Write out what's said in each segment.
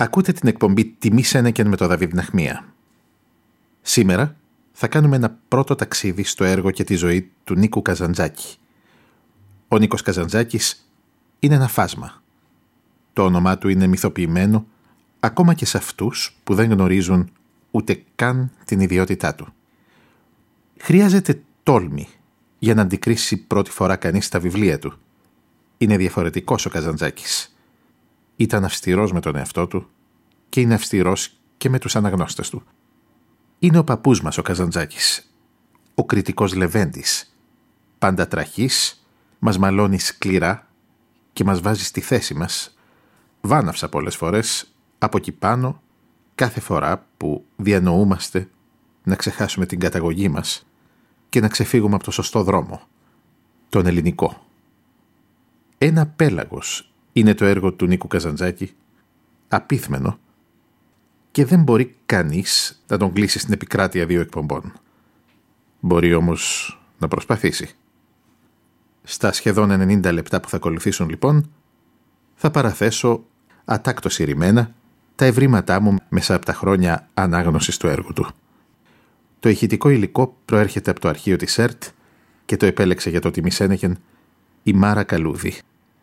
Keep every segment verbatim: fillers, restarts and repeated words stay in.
Ακούτε την εκπομπή «Τιμή Σένεκεν» με τον Δαβίδ Ναχμία. Σήμερα θα κάνουμε ένα πρώτο ταξίδι στο έργο και τη ζωή του Νίκου Καζαντζάκη. Ο Νίκος Καζαντζάκης είναι ένα φάσμα. Το όνομά του είναι μυθοποιημένο ακόμα και σε αυτούς που δεν γνωρίζουν ούτε καν την ιδιότητά του. Χρειάζεται τόλμη για να αντικρίσει πρώτη φορά κανείς τα βιβλία του. Είναι διαφορετικός ο Καζαντζάκης. Ήταν αυστηρός με τον εαυτό του και είναι αυστηρός και με τους αναγνώστες του. Είναι ο παππούς μας ο Καζαντζάκης, ο κριτικός λεβέντης. Πάντα τραχής, μας μαλώνει σκληρά και μας βάζει στη θέση μας. Βάναυσα πολλές φορές από εκεί πάνω κάθε φορά που διανοούμαστε να ξεχάσουμε την καταγωγή μας και να ξεφύγουμε από το σωστό δρόμο, τον ελληνικό. Ένα πέλαγος είναι το έργο του Νίκου Καζαντζάκη, απίθμενο, και δεν μπορεί κανείς να τον κλείσει στην επικράτεια δύο εκπομπών. Μπορεί όμως να προσπαθήσει. Στα σχεδόν ενενήντα λεπτά που θα ακολουθήσουν λοιπόν, θα παραθέσω ατάκτως ηρημένα τα ευρήματά μου μέσα από τα χρόνια ανάγνωσης του έργου του. Το ηχητικό υλικό προέρχεται από το αρχείο της ΕΡΤ και το επέλεξε για το Τιμή Σένεκεν η Μάρα Καλούδη.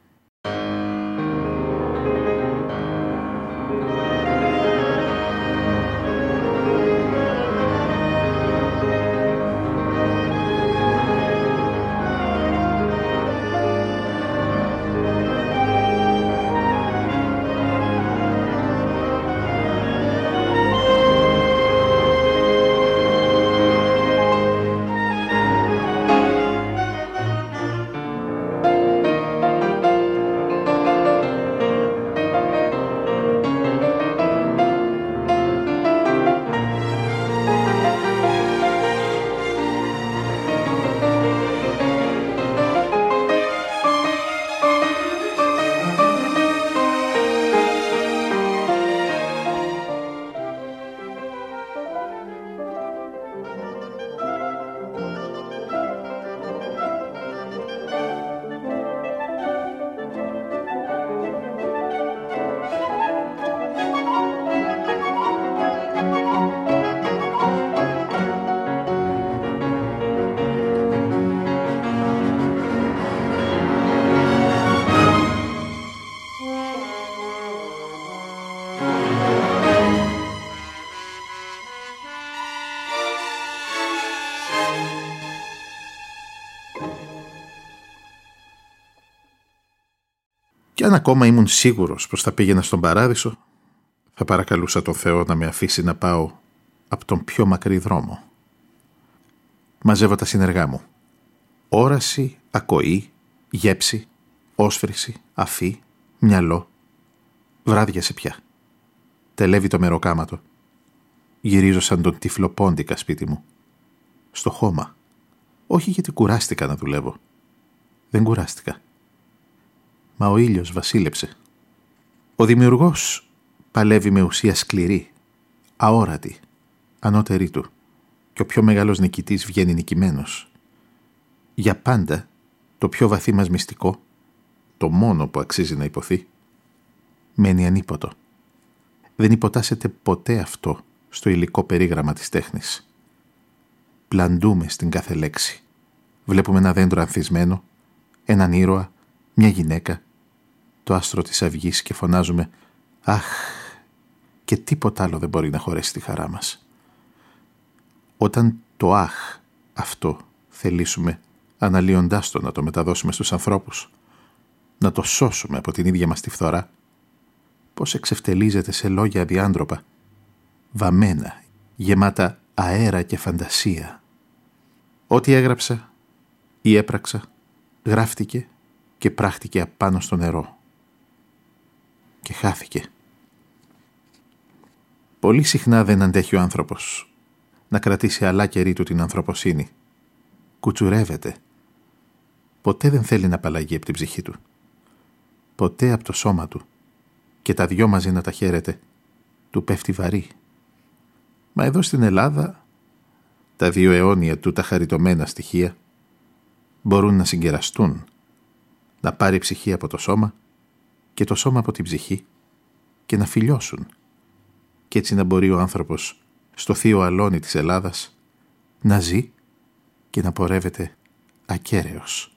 Κι αν ακόμα ήμουν σίγουρος πως θα πήγαινα στον παράδεισο, θα παρακαλούσα τον Θεό να με αφήσει να πάω από τον πιο μακρύ δρόμο. Μαζεύω τα συνεργά μου. Όραση, ακοή, γέψη, όσφρηση, αφή, μυαλό. Βράδιασε πια. Τελεύει το μεροκάματο. Γυρίζω σαν τον τυφλοπόντικα σπίτι μου. Στο χώμα. Όχι γιατί κουράστηκα να δουλεύω. Δεν κουράστηκα. Μα ο ήλιος βασίλεψε. Ο δημιουργός παλεύει με ουσία σκληρή, αόρατη, ανώτερη του, και ο πιο μεγάλος νικητής βγαίνει νικημένος. Για πάντα το πιο βαθύ μας μυστικό, το μόνο που αξίζει να υποθεί, μένει ανίποτο. Δεν υποτάσσεται ποτέ αυτό στο υλικό περίγραμμα της τέχνης. Πλαντούμε στην κάθε λέξη. Βλέπουμε ένα δέντρο ανθισμένο, έναν ήρωα, μια γυναίκα, το άστρο της αυγής και φωνάζουμε «Αχ!» και τίποτα άλλο δεν μπορεί να χωρέσει τη χαρά μας. Όταν το «Αχ» αυτό θελήσουμε, αναλύοντάς το, να το μεταδώσουμε στους ανθρώπους, να το σώσουμε από την ίδια μας τη φθορά, πώς εξευτελίζεται σε λόγια αδιάντροπα, βαμμένα, γεμάτα αέρα και φαντασία. Ό,τι έγραψα ή έπραξα γράφτηκε και πράχτηκε απάνω στο νερό και χάθηκε. Πολύ συχνά δεν αντέχει ο άνθρωπος να κρατήσει αλά καιρή του την ανθρωποσύνη. Κουτσουρεύεται. Ποτέ δεν θέλει να απαλλαγεί από την ψυχή του. Ποτέ από το σώμα του, και τα δυο μαζί να τα χαίρεται, του πέφτει βαρύ. Μα εδώ στην Ελλάδα τα δύο αιώνια του τα χαριτωμένα στοιχεία μπορούν να συγκεραστούν, να πάρει ψυχή από το σώμα και το σώμα από την ψυχή και να φιλιώσουν, και έτσι να μπορεί ο άνθρωπος στο θείο αλόνι της Ελλάδας να ζει και να πορεύεται ακέραιος.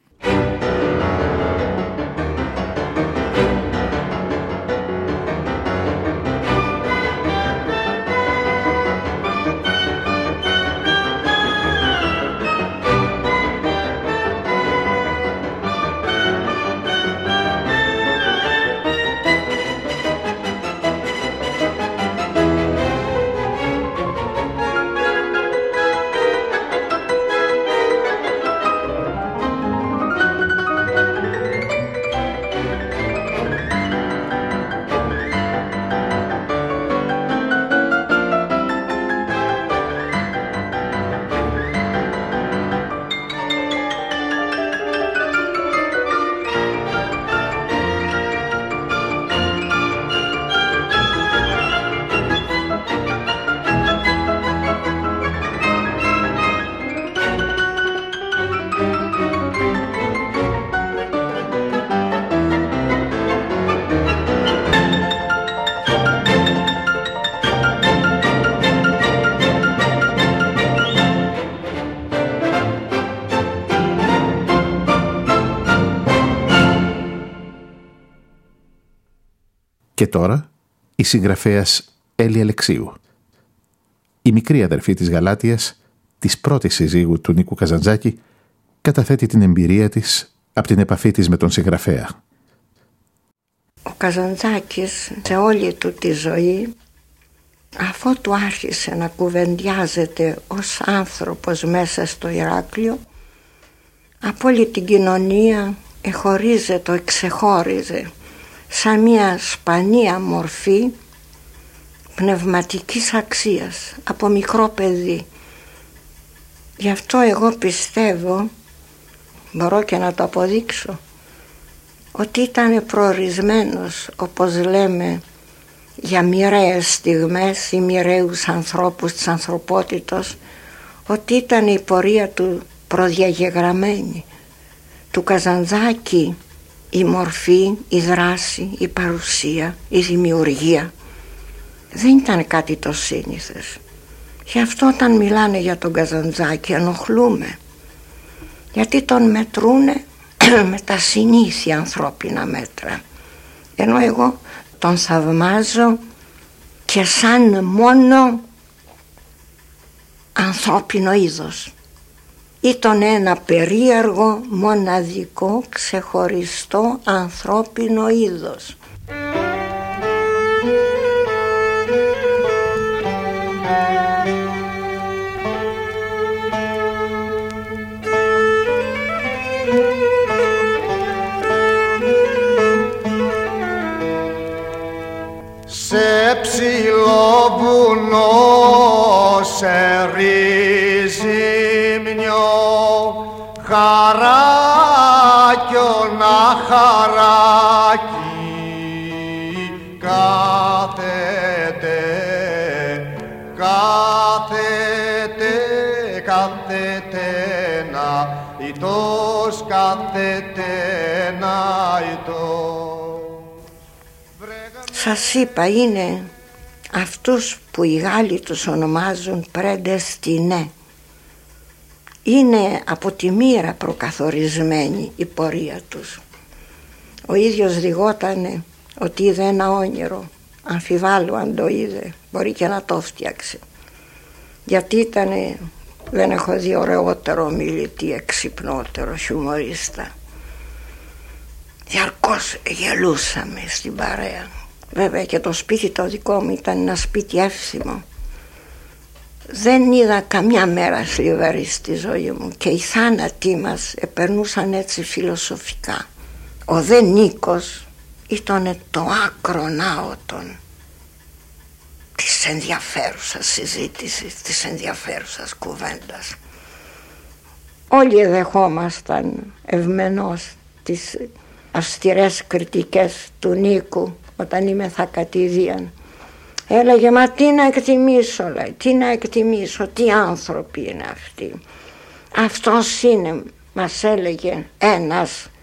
Και τώρα η συγγραφέας Έλλη Αλεξίου, η μικρή αδερφή της Γαλάτειας, της πρώτης συζύγου του Νίκου Καζαντζάκη, καταθέτει την εμπειρία της από την επαφή της με τον συγγραφέα. Ο Καζαντζάκης σε όλη του τη ζωή, αφού του άρχισε να κουβεντιάζεται ως άνθρωπος μέσα στο Ηράκλειο, από όλη την κοινωνία εχωρίζε το εξεχώριζε σαν μια σπανία μορφή πνευματικής αξίας από μικρό παιδί. Γι' αυτό εγώ πιστεύω, μπορώ και να το αποδείξω, ότι ήταν προορισμένος, όπως λέμε, για μοιραίες στιγμές ή μοιραίους ανθρώπους της ανθρωπότητος, ότι ήταν η πορεία του προδιαγεγραμμένη. Του Καζαντζάκη η μορφή, η δράση, η παρουσία, η δημιουργία δεν ήταν κάτι το σύνηθες. Γι' αυτό όταν μιλάνε για τον Καζαντζάκη ενοχλούμε, γιατί τον μετρούνε με τα συνήθεια ανθρώπινα μέτρα, ενώ εγώ τον θαυμάζω και σαν μόνο ανθρώπινο είδος. Ήταν ένα περίεργο, μοναδικό, ξεχωριστό ανθρώπινο είδος. Σε ψηλό βουνό σε ρίζιμνιο χαράκιονα χαράκι κάθεται, κάθεται, κάθεται να ητός, κάθεται να ητός. Σας είπα, είναι αυτούς που οι Γάλλοι τους ονομάζουν πρεντεστινέ. Είναι από τη μοίρα προκαθορισμένη η πορεία τους. Ο ίδιος διηγότανε ότι είδε ένα όνειρο, αμφιβάλλω αν το είδε, μπορεί και να το φτιάξει, γιατί ήτανε, δεν έχω δει ωραιότερο μιλητή, εξυπνότερο χιουμορίστα. Διαρκώς γελούσαμε στην παρέα. Βέβαια και το σπίτι το δικό μου ήταν ένα σπίτι εύθυμο. Δεν είδα καμιά μέρα θλιβερή στη ζωή μου και οι θάνατοι μας επερνούσαν έτσι φιλοσοφικά. Ο δε Νίκος ήταν το άκρον άωτον της ενδιαφέρουσας συζήτησης, της ενδιαφέρουσας κουβέντας. Όλοι δεχόμασταν ευμενώς τις αυστηρές κριτικές του Νίκου όταν είμαι θα κατηδίαν. Έλεγε, μα τι να εκτιμήσω, λέει, τι να εκτιμήσω, τι άνθρωποι είναι αυτοί. Αυτός είναι, μας έλεγε, ένας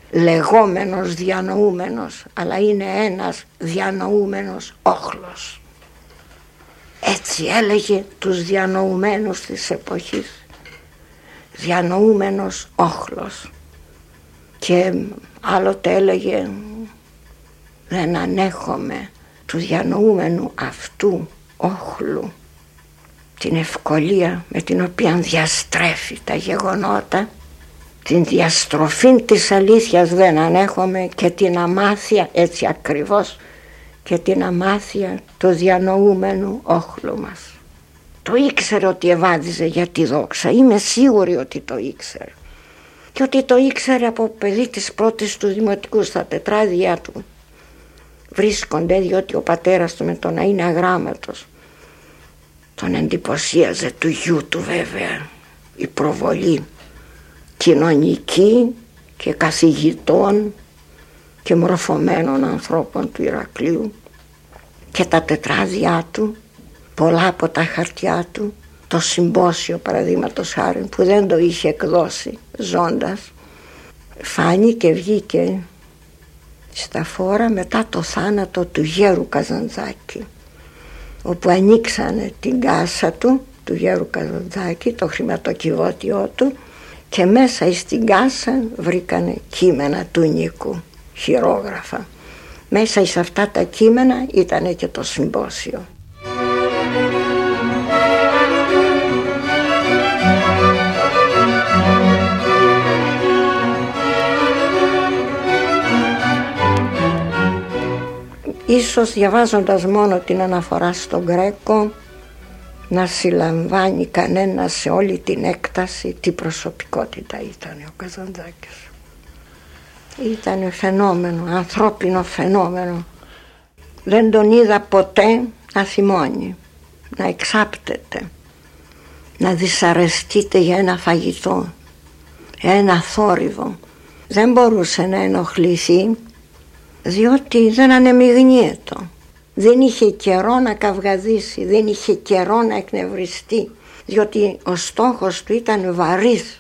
λεγόμενος διανοούμενος, αλλά είναι ένας διανοούμενος όχλος. Έτσι έλεγε τους διανοουμένους της εποχής, διανοούμενος όχλος. Και άλλοτε έλεγε, δεν ανέχομαι του διανοούμενου αυτού όχλου την ευκολία με την οποία διαστρέφει τα γεγονότα, την διαστροφή της αλήθειας δεν ανέχομαι, και την αμάθεια, έτσι ακριβώς, και την αμάθεια του διανοούμενου όχλου μας. Το ήξερε ότι ευάδιζε για τη δόξα, είμαι σίγουρη ότι το ήξερε, και ότι το ήξερε από παιδί της πρώτης του δημοτικού. Στα τετράδια του βρίσκονται, διότι ο πατέρας του με το να είναι αγράμματος τον εντυπωσίαζε, του γιού του βέβαια, η προβολή κοινωνική και καθηγητών και μορφωμένων ανθρώπων του Ηρακλείου, και τα τετράδια του, πολλά από τα χαρτιά του, το συμπόσιο παραδείγματος χάρη που δεν το είχε εκδώσει ζώντας, φάνηκε, βγήκε στα φόρα μετά το θάνατο του γέρου Καζαντζάκη, όπου ανοίξανε την κάσα του, του γέρου Καζαντζάκη, το χρηματοκιβώτιό του, και μέσα στην κάσα βρήκανε κείμενα του Νίκου, χειρόγραφα. Μέσα σε αυτά τα κείμενα ήταν και το συμπόσιο. Ίσως διαβάζοντας μόνο την αναφορά στον Γκρέκο να συλλαμβάνει κανένα σε όλη την έκταση τι προσωπικότητα ήταν ο Καζαντζάκης. Ήταν φαινόμενο, ανθρώπινο φαινόμενο. Δεν τον είδα ποτέ να θυμώνει, να εξάπτεται, να δυσαρεστείται για ένα φαγητό, ένα θόρυβο. Δεν μπορούσε να ενοχληθεί, διότι δεν ανεμιγνύεται. Δεν είχε καιρό να καυγαδίσει, δεν είχε καιρό να εκνευριστεί, διότι ο στόχος του ήταν βαρύς.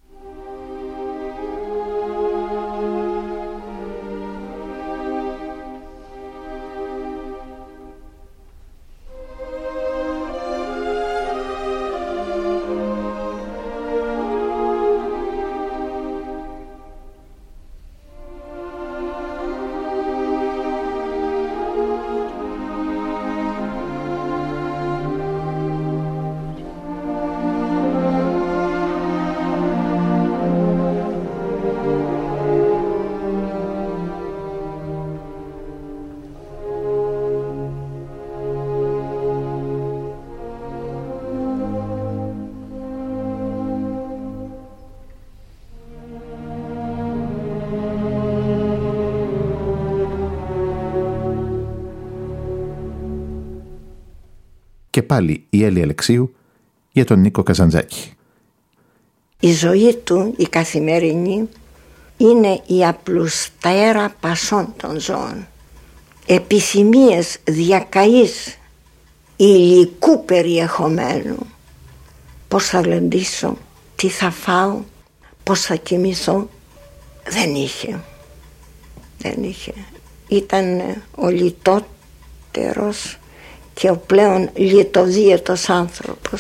Και πάλι η Έλλη Αλεξίου για τον Νίκο Καζαντζάκη. Η ζωή του, η καθημερινή, είναι η απλουστέρα πασών των ζώων. Επιθυμίες διακαής υλικού περιεχομένου. Πώς θα γλεντήσω, τι θα φάω, πώς θα κοιμηθώ. Δεν είχε. Δεν είχε. Ήταν ο λιτότερος και ο πλέον λιτοδίαιτος άνθρωπος.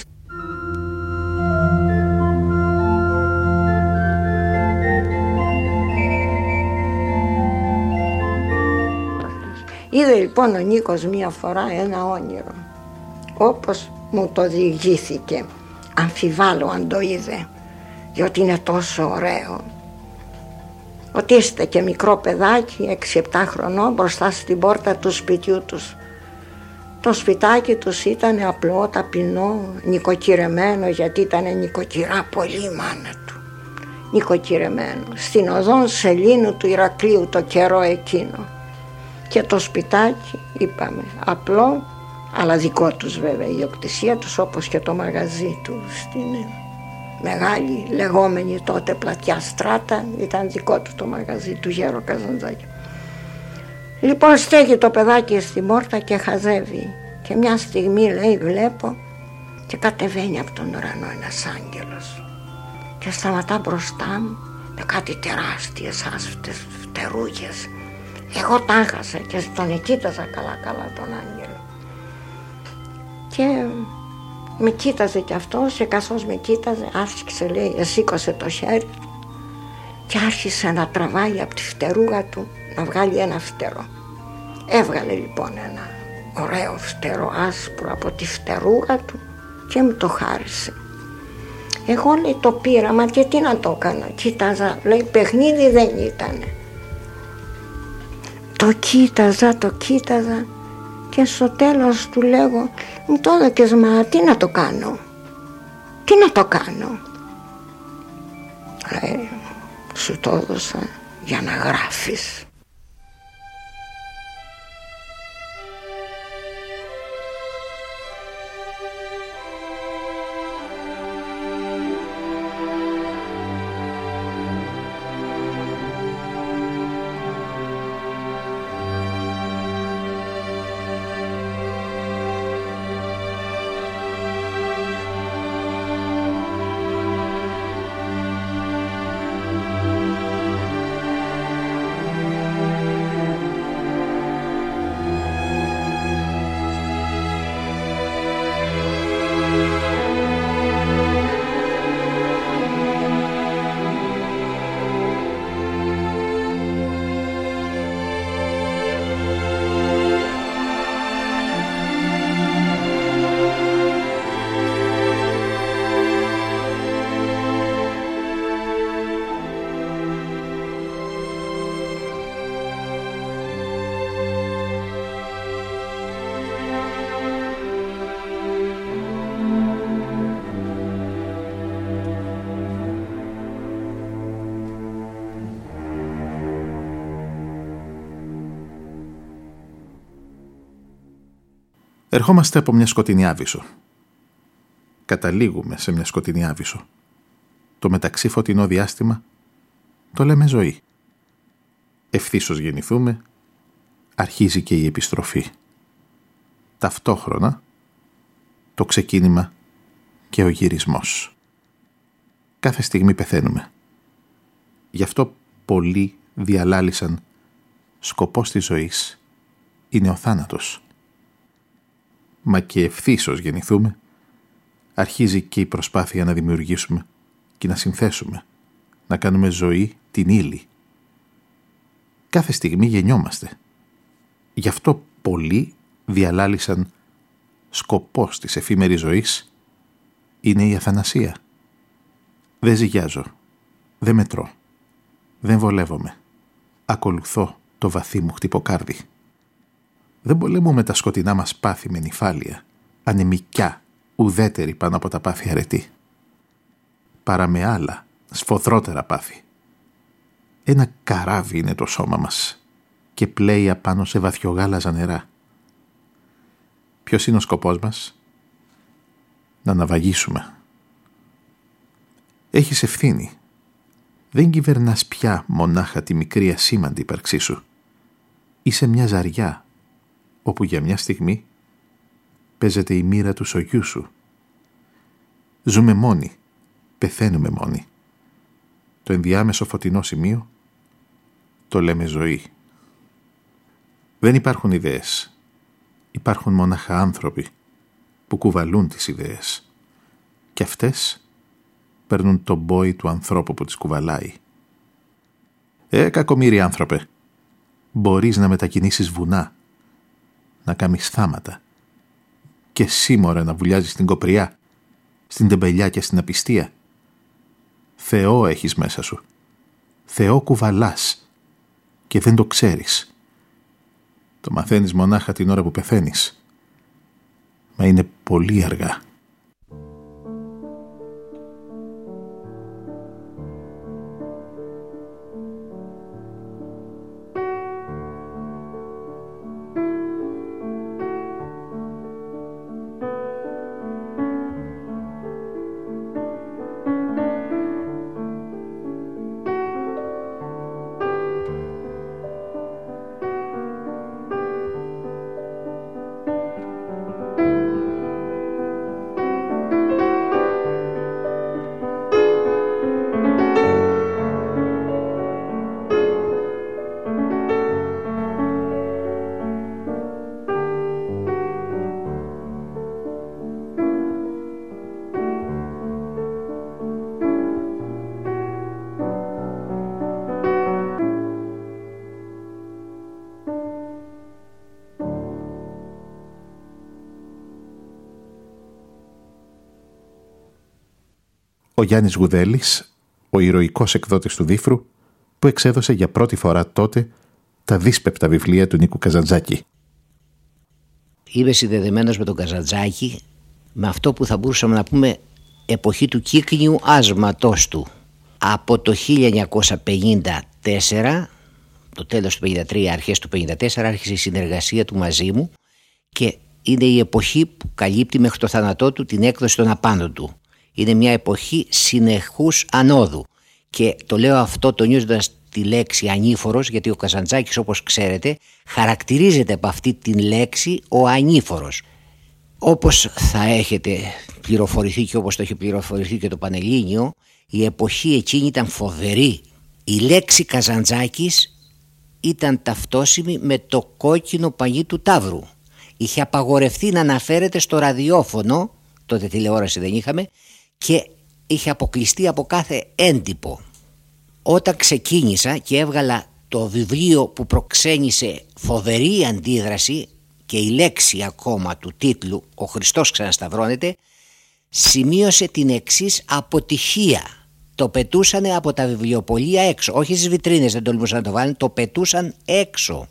Είδε λοιπόν ο Νίκος μία φορά ένα όνειρο, όπως μου το διηγήθηκε. Αμφιβάλλω αν το είδε, διότι είναι τόσο ωραίο. Ότι είστε και μικρό παιδάκι, έξι επτά χρονών, μπροστά στην πόρτα του σπιτιού τους. Το σπιτάκι τους ήταν απλό, ταπεινό, νοικοκυρεμένο, γιατί ήταν νοικοκυρά πολύ η μάνα του. Νοικοκυρεμένο, στην οδόν Σελήνου του Ηρακλείου το καιρό εκείνο. Και το σπιτάκι, είπαμε, απλό, αλλά δικό τους βέβαια, η ιδιοκτησία τους, όπως και το μαγαζί του στην μεγάλη λεγόμενη τότε πλατιά Στράτα, ήταν δικό του το μαγαζί του γέρο Καζαντζάκη. Λοιπόν, στέκει το παιδάκι στην πόρτα και χαζεύει, και μια στιγμή λέει βλέπω και κατεβαίνει από τον ουρανό ένας άγγελος και σταματά μπροστά μου με κάτι τεράστιες άσφτες φτερούγες. Εγώ τα έχασα και τον κοίταζα καλά καλά τον άγγελο. Και με κοίταζε κι αυτός και καθώς με κοίταζε άφηξε, λέει, σήκωσε το χέρι του και άρχισε να τραβάει από τη φτερούγα του να βγάλει ένα φτερό. Έβγαλε λοιπόν ένα ωραίο φτερό άσπρο από τη φτερούγα του και μου το χάρισε. Εγώ, λέει, το πήρα, μα και τι να το έκανα, κοίταζα, λέει, παιχνίδι δεν ήτανε. Το κοίταζα, το κοίταζα και στο τέλος του λέγω, μου το έδωκες, μα τι να το κάνω, τι να το κάνω. Λέει, σου το έδωσα για να γράφεις. Ερχόμαστε από μια σκοτεινή άβυσσο. Καταλήγουμε σε μια σκοτεινή άβυσσο. Το μεταξύ φωτεινό διάστημα το λέμε ζωή. Ευθύσως γεννηθούμε, αρχίζει και η επιστροφή. Ταυτόχρονα το ξεκίνημα και ο γυρισμός. Κάθε στιγμή πεθαίνουμε. Γι' αυτό πολλοί διαλάλησαν σκοπός της ζωής είναι ο θάνατος. Μα και ευθύσως γεννηθούμε, αρχίζει και η προσπάθεια να δημιουργήσουμε και να συνθέσουμε, να κάνουμε ζωή την ύλη. Κάθε στιγμή γεννιόμαστε. Γι' αυτό πολλοί διαλάλησαν σκοπός της εφήμερης ζωής είναι η αθανασία. Δεν ζυγιάζω, δεν μετρώ, δεν βολεύομαι. Ακολουθώ το βαθύ μου χτυποκάρδι. Δεν πολεμούμε τα σκοτεινά μας πάθη με νυφάλια, ανεμικιά, ουδέτερη πάνω από τα πάθη αρετή. Παρά με άλλα, σφοδρότερα πάθη. Ένα καράβι είναι το σώμα μας και πλέει απάνω σε βαθιογάλαζα νερά. Ποιος είναι ο σκοπός μας? Να ναυαγίσουμε. Έχεις ευθύνη. Δεν κυβερνάς πια μονάχα τη μικρή ασήμαντη ύπαρξή σου. Είσαι μια ζαριά, όπου για μια στιγμή παίζεται η μοίρα του σογιού σου. Ζούμε μόνοι, πεθαίνουμε μόνοι. Το ενδιάμεσο φωτεινό σημείο το λέμε ζωή. Δεν υπάρχουν ιδέες. Υπάρχουν μονάχα άνθρωποι που κουβαλούν τις ιδέες. Και αυτές παίρνουν τον μπόι του ανθρώπου που τις κουβαλάει. Ε, κακομοίρη άνθρωπε, μπορείς να μετακινήσεις βουνά, να κάνεις θάματα και σήμωρα να βουλιάζεις στην κοπριά, στην τεμπελιά και στην απιστία. Θεό έχεις μέσα σου. Θεό κουβαλάς και δεν το ξέρεις. Το μαθαίνεις μονάχα την ώρα που πεθαίνεις. Μα είναι πολύ αργά. ο Γιάννης Γουδέλης, ο ηρωικός εκδότης του Δίφρου, που εξέδωσε για πρώτη φορά τότε τα δύσπεπτα βιβλία του Νίκου Καζαντζάκη. Είμαι συνδεδεμένος με τον Καζαντζάκη με αυτό που θα μπορούσαμε να πούμε εποχή του κύκνιου άσματός του. Από το χίλια εννιακόσια πενήντα τέσσερα, το τέλος του πενήντα τρία, αρχές του πενήντα τέσσερα, άρχισε η συνεργασία του μαζί μου και είναι η εποχή που καλύπτει μέχρι το θάνατό του την έκδοση των απάνω του. Είναι μια εποχή συνεχούς ανόδου και το λέω αυτό τονίζοντας τη λέξη ανήφορος, γιατί ο Καζαντζάκης, όπως ξέρετε, χαρακτηρίζεται από αυτή την λέξη ο ανήφορος. Όπως θα έχετε πληροφορηθεί και όπως το έχει πληροφορηθεί και το Πανελλήνιο, η εποχή εκείνη ήταν φοβερή. Η λέξη Καζαντζάκης ήταν ταυτόσιμη με το κόκκινο πανί του Ταύρου. Είχε απαγορευτεί να αναφέρεται στο ραδιόφωνο, τότε τηλεόραση δεν είχαμε, και είχε αποκλειστεί από κάθε έντυπο. Όταν ξεκίνησα και έβγαλα το βιβλίο που προξένησε φοβερή αντίδραση και η λέξη ακόμα του τίτλου «Ο Χριστός ξανασταυρώνεται», σημείωσε την εξής αποτυχία. Το πετούσανε από τα βιβλιοπωλεία έξω, όχι στις βιτρίνες, δεν τολμούσαν να το βάλουν, το πετούσαν έξω.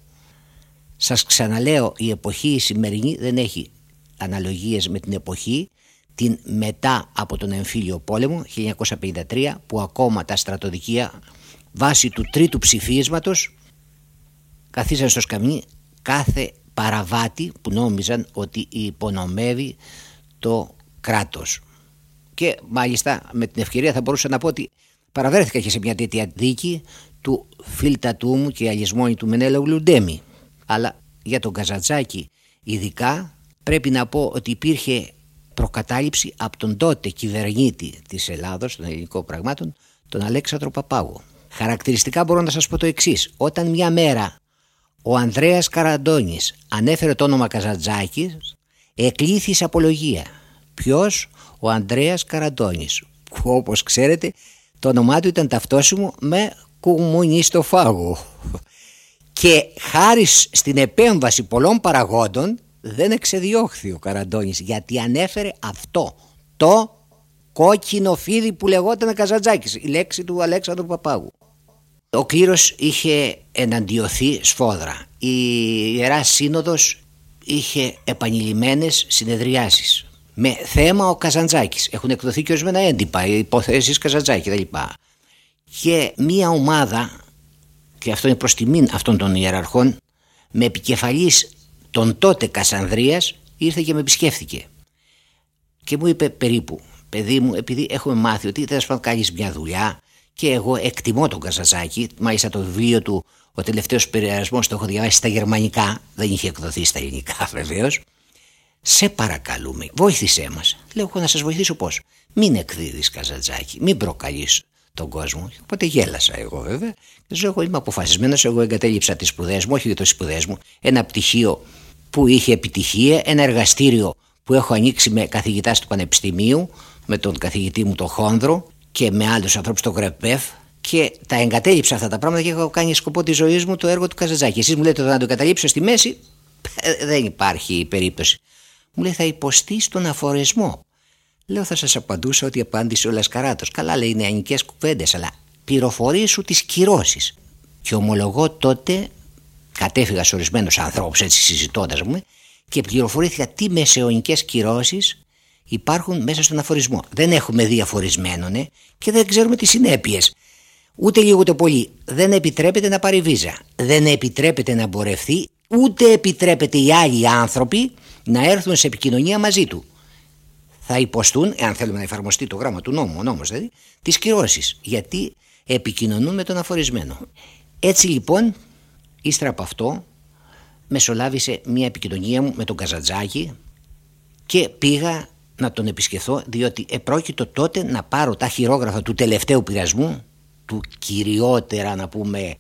Σας ξαναλέω, η εποχή η σημερινή δεν έχει αναλογίες με την εποχή την μετά από τον εμφύλιο πόλεμο χίλια εννιακόσια πενήντα τρία, που ακόμα τα στρατοδικεία βάσει του τρίτου ψηφίσματος καθίσαν στο σκαμνί κάθε παραβάτη που νόμιζαν ότι υπονομεύει το κράτος. Και μάλιστα με την ευκαιρία θα μπορούσα να πω ότι παραβρέθηκα και σε μια τέτοια δίκη του φίλτατού μου και αλυσμόνη του Μενέλαου Ντέμι. Αλλά για τον Καζαντζάκη ειδικά πρέπει να πω ότι υπήρχε προκατάληψη από τον τότε κυβερνήτη της Ελλάδος, των ελληνικών πραγμάτων, τον Αλέξανδρο Παπάγο. Χαρακτηριστικά μπορώ να σας πω το εξής. Όταν μια μέρα ο Ανδρέας Καραντώνης ανέφερε το όνομα Καζαντζάκης, εκλήθη σε απολογία. Ποιος? Ο Ανδρέας Καραντώνης, που όπως ξέρετε το όνομά του ήταν ταυτόσιμο με κομμουνιστοφάγο. Και χάρη στην επέμβαση πολλών παραγόντων δεν εξεδιώχθη ο Καραντώνης, γιατί ανέφερε αυτό το κόκκινο φίδι που λεγόταν Καζαντζάκης, η λέξη του Αλέξανδρου Παπάγου. Ο κλήρος είχε εναντιωθεί σφόδρα. Η Ιερά Σύνοδος είχε επανειλημμένες συνεδριάσεις με θέμα ο Καζαντζάκης. Έχουν εκδοθεί και ορισμένα έντυπα, οι υποθέσεις Καζαντζάκη κτλ. Και μία ομάδα, και αυτό είναι προς τιμήν αυτών των ιεραρχών, με επικεφαλής τον τότε Κασανδρίας, ήρθε και με επισκέφθηκε και μου είπε περίπου: παιδί μου, επειδή έχουμε μάθει ότι τέλος πάντων κάνεις μια δουλειά και εγώ εκτιμώ τον Καζαντζάκη, μάλιστα το βιβλίο του «Ο τελευταίος περιορισμός» το έχω διαβάσει στα γερμανικά, δεν είχε εκδοθεί στα ελληνικά βεβαίως. Σε παρακαλούμε, βοήθησέ μας. Λέω: εγώ να σας βοηθήσω πώς? Μην εκδίδεις Καζαντζάκη, μην προκαλείς τον κόσμο. Οπότε γέλασα εγώ βέβαια. Και λέω: εγώ είμαι αποφασισμένος, εγώ εγκατέλειψα τις σπουδές μου, όχι για τις σπουδές μου, ένα πτυχίο που είχε επιτυχία, ένα εργαστήριο που έχω ανοίξει με καθηγητάς του Πανεπιστημίου, με τον καθηγητή μου τον Χόνδρο και με άλλους ανθρώπους στο ΓΡΕΠΕΦ, και τα εγκατέλειψα αυτά τα πράγματα και έχω κάνει σκοπό της ζωής μου το έργο του Καζαντζάκη. Εσείς μου λέτε να το εγκαταλείψω στη μέση, δεν υπάρχει περίπτωση. Μου λέει: θα υποστείς τον αφορισμό. Λέω: θα σας απαντούσα ότι απάντησε ο Λασκαράτος. Καλά, λέει, είναι νεανικές κουβέντες, αλλά πληροφορήσου τις κυρώσεις. Και ομολογώ τότε κατέφυγα σε ορισμένους ανθρώπους, έτσι συζητώντας μου, και πληροφορήθηκα τι μεσαιωνικές κυρώσεις υπάρχουν μέσα στον αφορισμό. Δεν έχουμε δει αφορισμένον ε, και δεν ξέρουμε τις συνέπειες. Ούτε λίγο ούτε πολύ. Δεν επιτρέπεται να πάρει βίζα. Δεν επιτρέπεται να πορευθεί. Ούτε επιτρέπεται οι άλλοι άνθρωποι να έρθουν σε επικοινωνία μαζί του. Θα υποστούν, εάν θέλουμε να εφαρμοστεί το γράμμα του νόμου, ο νόμος δηλαδή, τις κυρώσεις. Γιατί επικοινωνούν με τον αφορισμένο. Έτσι λοιπόν, ύστερα από αυτό, μεσολάβησε μια επικοινωνία μου με τον Καζαντζάκη και πήγα να τον επισκεφθώ, διότι επρόκειτο τότε να πάρω τα χειρόγραφα του τελευταίου πειρασμού, του κυριότερα να πούμε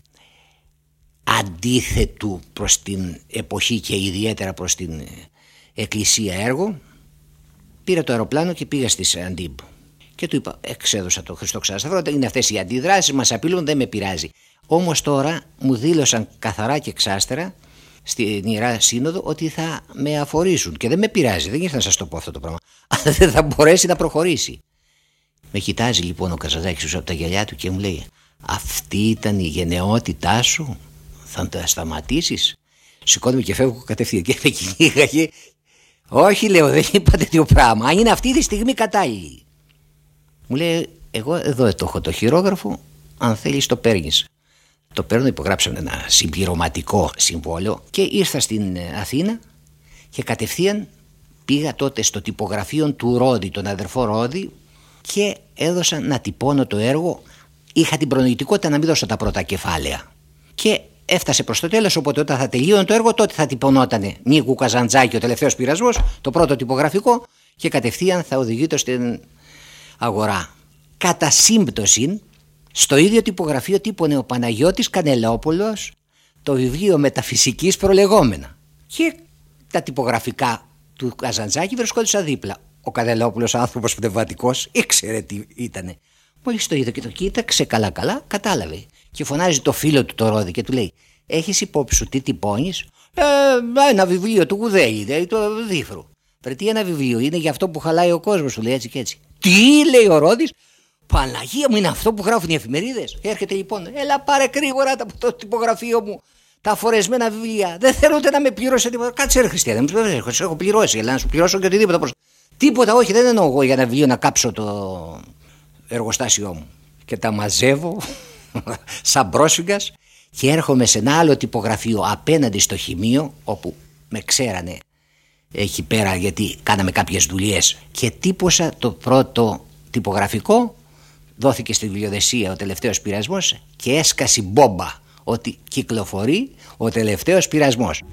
αντίθετου προς την εποχή και ιδιαίτερα προς την εκκλησία έργο. Πήρα το αεροπλάνο και πήγα στις Αντίμπ και του είπα: εξέδωσα το Χριστό ξανασταυρώνεται, είναι αυτές οι αντιδράσεις, μας απειλούν, δεν με πειράζει. Όμως τώρα μου δήλωσαν καθαρά και εξάστερα στην Ιερά Σύνοδο ότι θα με αφορήσουν και δεν με πειράζει, δεν ήρθα να σας το πω αυτό το πράγμα, αλλά δεν θα μπορέσει να προχωρήσει. Με κοιτάζει λοιπόν ο Καζαντζάκης από τα γυαλιά του και μου λέει: αυτή ήταν η γενναιότητά σου, θα τα σταματήσεις? Σηκώνομαι και φεύγω κατευθείαν και με κυνήγαγε. Όχι, λέω, δεν είπα τέτοιο πράγμα. Αν είναι αυτή τη στιγμή κατάλληλη. Μου λέει: εγώ εδώ το έχω το χειρόγραφο, αν θέλεις το παίρνεις. Το παίρνω, υπογράψαμε ένα συμπληρωματικό συμβόλαιο και ήρθα στην Αθήνα και κατευθείαν πήγα τότε στο τυπογραφείο του Ρόδη, τον αδερφό Ρόδη, και έδωσα να τυπώνω το έργο. Είχα την προνοητικότητα να μην δώσω τα πρώτα κεφάλαια. Και έφτασε προς το τέλος, οπότε όταν θα τελείωνε το έργο, τότε θα τυπωνότανε Νίκου Καζαντζάκη, ο τελευταίος πειρασμός, το πρώτο τυπογραφικό, και κατευθείαν θα οδηγείται στην αγορά. Κατά σύμπτωση, στο ίδιο τυπογραφείο τύπωνε ο Παναγιώτης Κανελόπουλος το βιβλίο Μεταφυσικής προλεγόμενα. Και τα τυπογραφικά του Καζαντζάκη βρισκόντουσαν δίπλα. Ο Κανελόπουλος, άνθρωπος πνευματικός, ήξερε τι ήτανε. Μόλις το είδε και το κοίταξε καλά-καλά, κατάλαβε. Και φωνάζει το φίλο του το Ρόδι και του λέει: έχεις υπόψη σου τι τυπώνεις? Ε, ένα βιβλίο του Γουδέλη, δηλαδή το Δίφρου. Βρε, τι ένα βιβλίο, είναι για αυτό που χαλάει ο κόσμος, του λέει έτσι και έτσι. Τι, λέει ο Ρόδης, Παναγία μου, είναι αυτό που γράφουν οι εφημερίδες? Έρχεται λοιπόν: έλα πάρε γρήγορα από το τυπογραφείο μου τα φορεσμένα βιβλία. Δεν θέλω ούτε να με πληρώσει τίποτα. Κάτσε ρε Χριστιανέ, μου έχω πληρώσει, αλλά να σου πληρώσω και οτιδήποτε. Τίποτα, όχι, δεν εννοώ εγώ για ένα βιβλίο να κάψω το εργοστάσιό μου. Και τα μαζεύω σαν πρόσφυγας και έρχομαι σε ένα άλλο τυπογραφείο απέναντι στο χημείο, όπου με ξέρανε εκεί πέρα γιατί κάναμε κάποιες δουλειές, και τύπωσα το πρώτο τυπογραφικό. Δόθηκε στη βιβλιοδεσία ο τελευταίος πειρασμός και έσκασε η μπόμπα ότι κυκλοφορεί ο τελευταίος πειρασμός.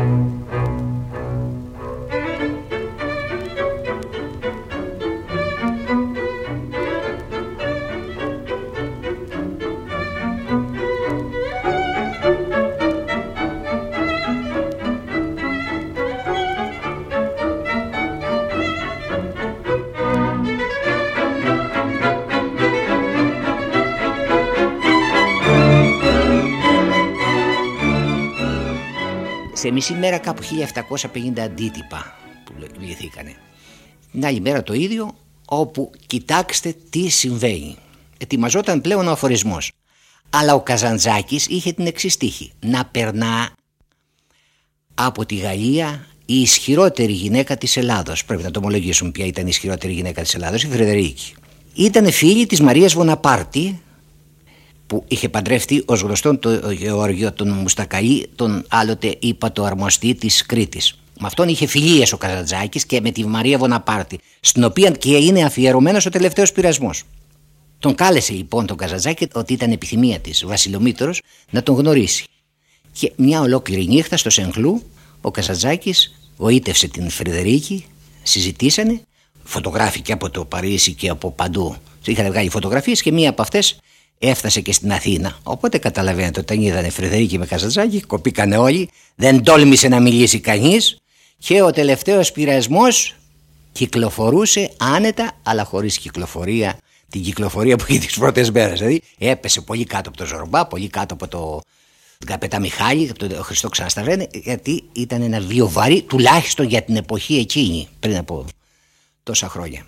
Σε μισή μέρα κάπου χίλια επτακόσια πενήντα αντίτυπα που λυθήκανε. Την άλλη μέρα το ίδιο, όπου κοιτάξτε τι συμβαίνει. Ετοιμαζόταν πλέον ο αφορισμός. Αλλά ο Καζαντζάκης είχε την εξής τύχη: να περνά από τη Γαλλία η ισχυρότερη γυναίκα της Ελλάδος. Πρέπει να το ομολογήσουμε ποια ήταν η ισχυρότερη γυναίκα της Ελλάδος, η Φρεδερίκη. Ήταν φίλη της Μαρίας Βοναπάρτη, που είχε παντρευτεί ως γνωστόν το Γεώργιο τον Μουστακαή, τον άλλοτε ύπατο αρμοστή της Κρήτης. Με αυτόν είχε φιλίες ο Καζαντζάκης και με τη Μαρία Βοναπάρτη, στην οποία και είναι αφιερωμένος ο τελευταίος πειρασμός. Τον κάλεσε λοιπόν τον Καζαντζάκη, ότι ήταν επιθυμία της Βασιλομήτωρος, να τον γνωρίσει. Και μια ολόκληρη νύχτα στο Σενχλού ο Καζαντζάκης γοήτευσε την Φρεδερίκη, συζητήσανε, φωτογράφηκε από το Παρίσι και από παντού. Είχαν βγάλει φωτογραφίες και μία από αυτές έφτασε και στην Αθήνα. Οπότε καταλαβαίνετε, όταν είδανε Φρεδερίκη με Καζαντζάκη, κοπήκανε όλοι, δεν τόλμησε να μιλήσει κανείς και ο τελευταίος πειρασμός κυκλοφορούσε άνετα, αλλά χωρίς κυκλοφορία, την κυκλοφορία που είχε τις πρώτες μέρες. Δηλαδή έπεσε πολύ κάτω από το Ζορμπά, πολύ κάτω από το Καπετά Μιχάλη, από τον Χριστό Ξανασταβρένε, γιατί ήταν ένα βίο βαρύ, τουλάχιστον για την εποχή εκείνη, πριν από τόσα χρόνια.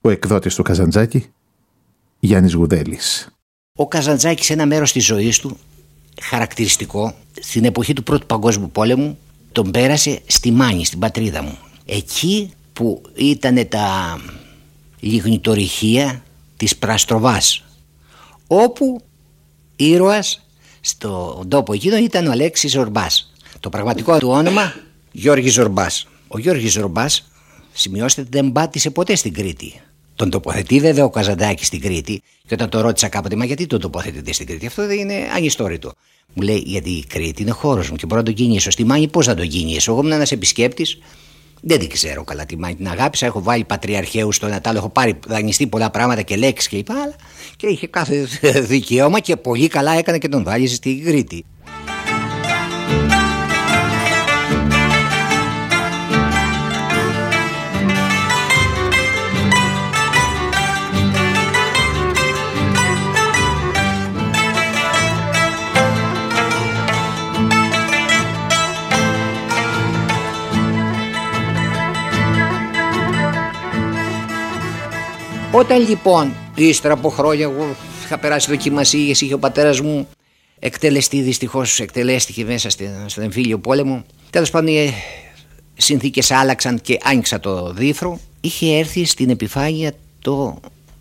Ο εκδότης του Καζαντζάκη, Γιάννης Γουδέλης. Ο Καζαντζάκης σε ένα μέρος της ζωής του χαρακτηριστικό, στην εποχή του Πρώτου Παγκόσμιου Πόλεμου, τον πέρασε στη Μάνη, στην πατρίδα μου. Εκεί που ήταν τα λιγνητορυχεία της Πραστροβάς, όπου ήρωας στον τόπο εκείνο ήταν ο Αλέξης Ζορμπάς. Το πραγματικό του όνομα Γιώργης Ζορμπάς. Ο Γιώργης Ζορμπάς, σημειώστε, δεν πάτησε ποτέ στην Κρήτη. Τον τοποθετεί βέβαια ο Καζαντζάκης στην Κρήτη, και όταν το ρώτησα κάποτε, μα γιατί τον τοποθετείτε στην Κρήτη, αυτό δεν είναι ανιστόρητο. Μου λέει, γιατί η Κρήτη είναι χώρος μου και μπορώ να τον κινήσω. Στη Μάνη πώς να τον κινήσω? Εγώ ήμουν ένας επισκέπτης, δεν την ξέρω καλά τη Μάνη. Την αγάπησα, έχω βάλει πατριαρχαίου στο ένα τ' άλλο, έχω πάρει δανειστεί πολλά πράγματα και λέξεις και είπα, αλλά και είχε κάθε δικαίωμα και πολύ καλά έκανε και τον βάλει στην Κρήτη. Όταν λοιπόν, ύστερα από χρόνια, εγώ είχα περάσει δοκιμασίες, είχε ο πατέρας μου εκτελεστεί, δυστυχώς εκτελέστηκε μέσα στον εμφύλιο πόλεμο. Τέλος πάντων, οι συνθήκες άλλαξαν και άνοιξα το δίφρο. Είχε έρθει στην επιφάνεια το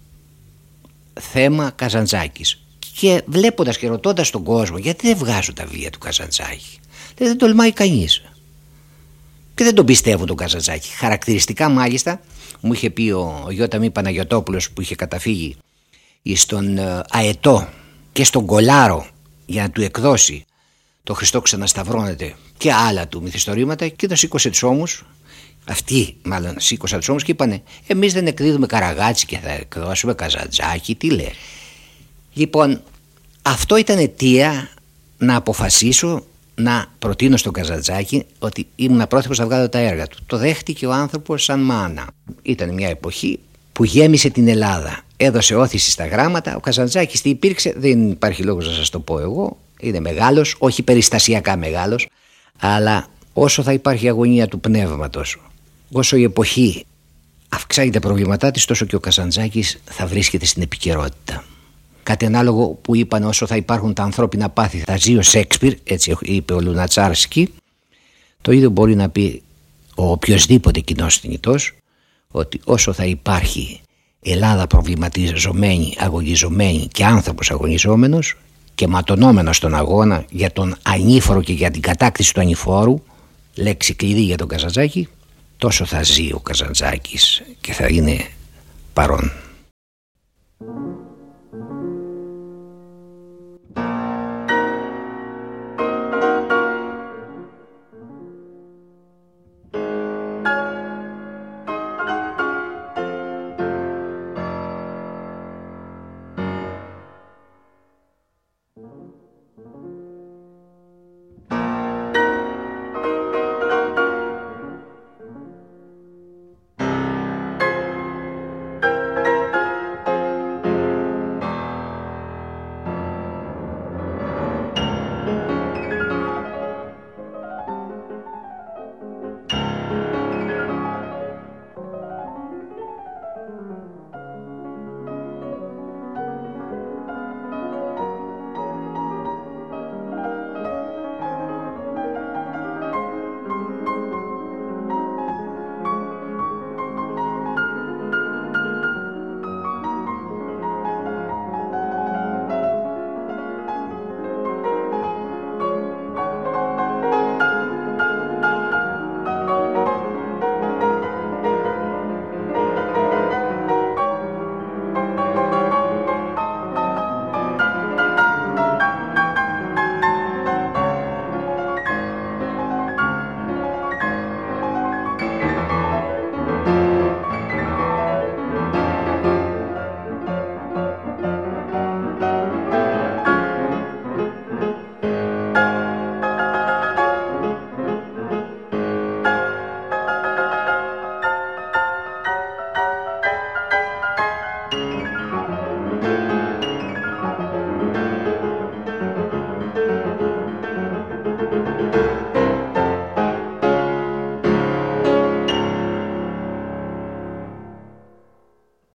θέμα Καζαντζάκης. Και βλέποντας και ρωτώντας τον κόσμο, γιατί δεν βγάζουν τα βιβλία του Καζαντζάκη? Δεν, δεν τολμάει κανείς. Και δεν τον πιστεύω τον Καζαντζάκη. Χαρακτηριστικά μάλιστα μου είχε πει ο, ο Γιώταμι Παναγιωτόπουλος, που είχε καταφύγει στον ε, Αετό και στον Κολάρο για να του εκδώσει το Χριστό ξανασταυρώνεται και άλλα του μυθιστορήματα, και τον σήκωσε τους ώμους. Αυτοί μάλλον σήκωσαν τους ώμους και είπανε, εμείς δεν εκδίδουμε Καραγάτσι και θα εκδώσουμε Καζαντζάκη, τι λέει? Λοιπόν, αυτό ήταν αιτία να αποφασίσω να προτείνω στον Καζαντζάκη ότι ήμουν πρόθυμος να βγάλω τα έργα του. Το δέχτηκε ο άνθρωπος σαν μάνα. Ήταν μια εποχή που γέμισε την Ελλάδα. Έδωσε όθηση στα γράμματα. Ο Καζαντζάκης τι υπήρξε, δεν υπάρχει λόγος να σας το πω εγώ. Είναι μεγάλος, όχι περιστασιακά μεγάλος, αλλά όσο θα υπάρχει αγωνία του πνεύματος, όσο η εποχή αυξάνει τα προβλήματά της, τόσο και ο Καζαντζάκης θα βρίσκεται στην επικαιρότητα. Κάτι ανάλογο που είπαν, όσο θα υπάρχουν τα ανθρώπινα πάθη θα ζει ο Σέξπιρ, έτσι είπε ο Λουνατσάρσκι. Το ίδιο μπορεί να πει ο οποιοσδήποτε κοινός θνητός, ότι όσο θα υπάρχει Ελλάδα προβληματιζομένη, αγωνιζομένη και άνθρωπος αγωνιζόμενος και ματωνόμενος στον αγώνα για τον ανήφορο και για την κατάκτηση του ανηφόρου, λέξη κλειδί για τον Καζαντζάκη, τόσο θα ζει ο Καζαντζάκης και θα είναι παρόν.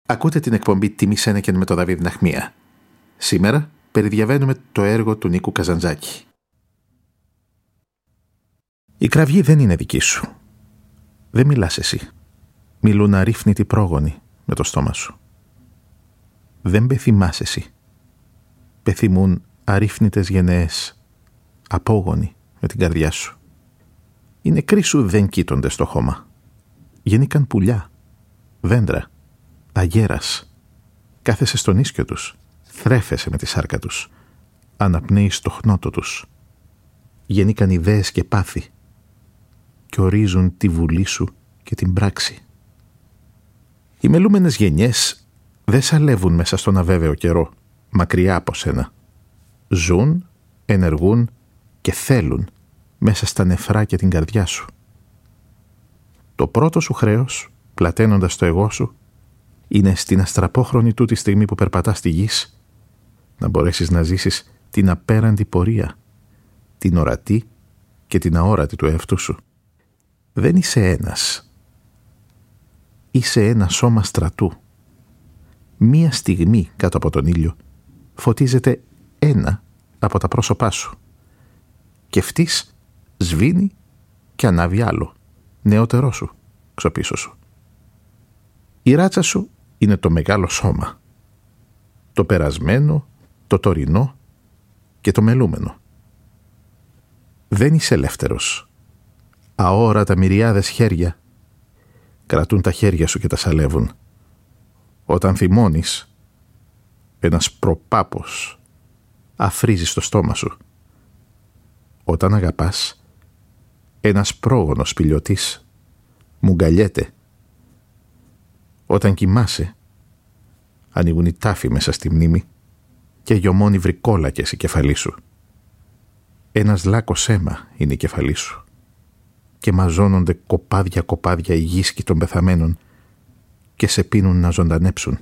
Ακούτε την εκπομπή «Τιμή Σένεκεν» με τον Δαβίδ Ναχμία. Σήμερα περιδιαβαίνουμε το έργο του Νίκου Καζαντζάκη. Η κραυγή δεν είναι δική σου. Δεν μιλάς εσύ. Μιλούν αρρύφνητοι πρόγονοι με το στόμα σου. Δεν πεθυμάς εσύ. Πεθυμούν αρρύφνητες γενναίες απόγονοι με την καρδιά σου. Οι νεκροί σου δεν κοίτονται στο χώμα. Γεννήκαν πουλιά, δέντρα, αγέρας. Κάθεσαι στον ίσκιο τους, θρέφεσαι με τη σάρκα τους, αναπνέεις το χνότο τους. Γεννήκαν ιδέες και πάθη και ορίζουν τη βουλή σου και την πράξη. Οι μελούμενες γενιές δεν σαλεύουν μέσα στον αβέβαιο καιρό, μακριά από σένα. Ζουν, ενεργούν και θέλουν μέσα στα νεφρά και την καρδιά σου. Το πρώτο σου χρέος, πλαταίνοντας το εγώ σου, είναι στην αστραπόχρονη του τη στιγμή που περπατάς στη γης, να μπορέσεις να ζήσεις την απέραντη πορεία, την ορατή και την αόρατη του εαυτού σου. Δεν είσαι ένας. Είσαι ένα σώμα στρατού. Μία στιγμή κάτω από τον ήλιο φωτίζεται ένα από τα πρόσωπά σου και φτύς σβήνει και ανάβει άλλο, νεότερό σου, ξοπίσω σου. Η ράτσα σου είναι το μεγάλο σώμα, το περασμένο, το τωρινό και το μελούμενο. Δεν είσαι ελεύθερος. Αόρατα μυριάδες χέρια κρατούν τα χέρια σου και τα σαλεύουν. Όταν θυμώνεις, ένας προπάπος αφρίζει στο στόμα σου. Όταν αγαπάς, ένας πρόγονος πηλιωτής μουγκαλιέται. Όταν κοιμάσαι, ανοίγουν οι τάφοι μέσα στη μνήμη και γιωμώνει βρικόλακες η κεφαλή σου. Ένας λάκκος αίμα είναι η κεφαλή σου και μαζώνονται κοπάδια-κοπάδια οι γύσκοι των πεθαμένων και σε πίνουν να ζωντανέψουν.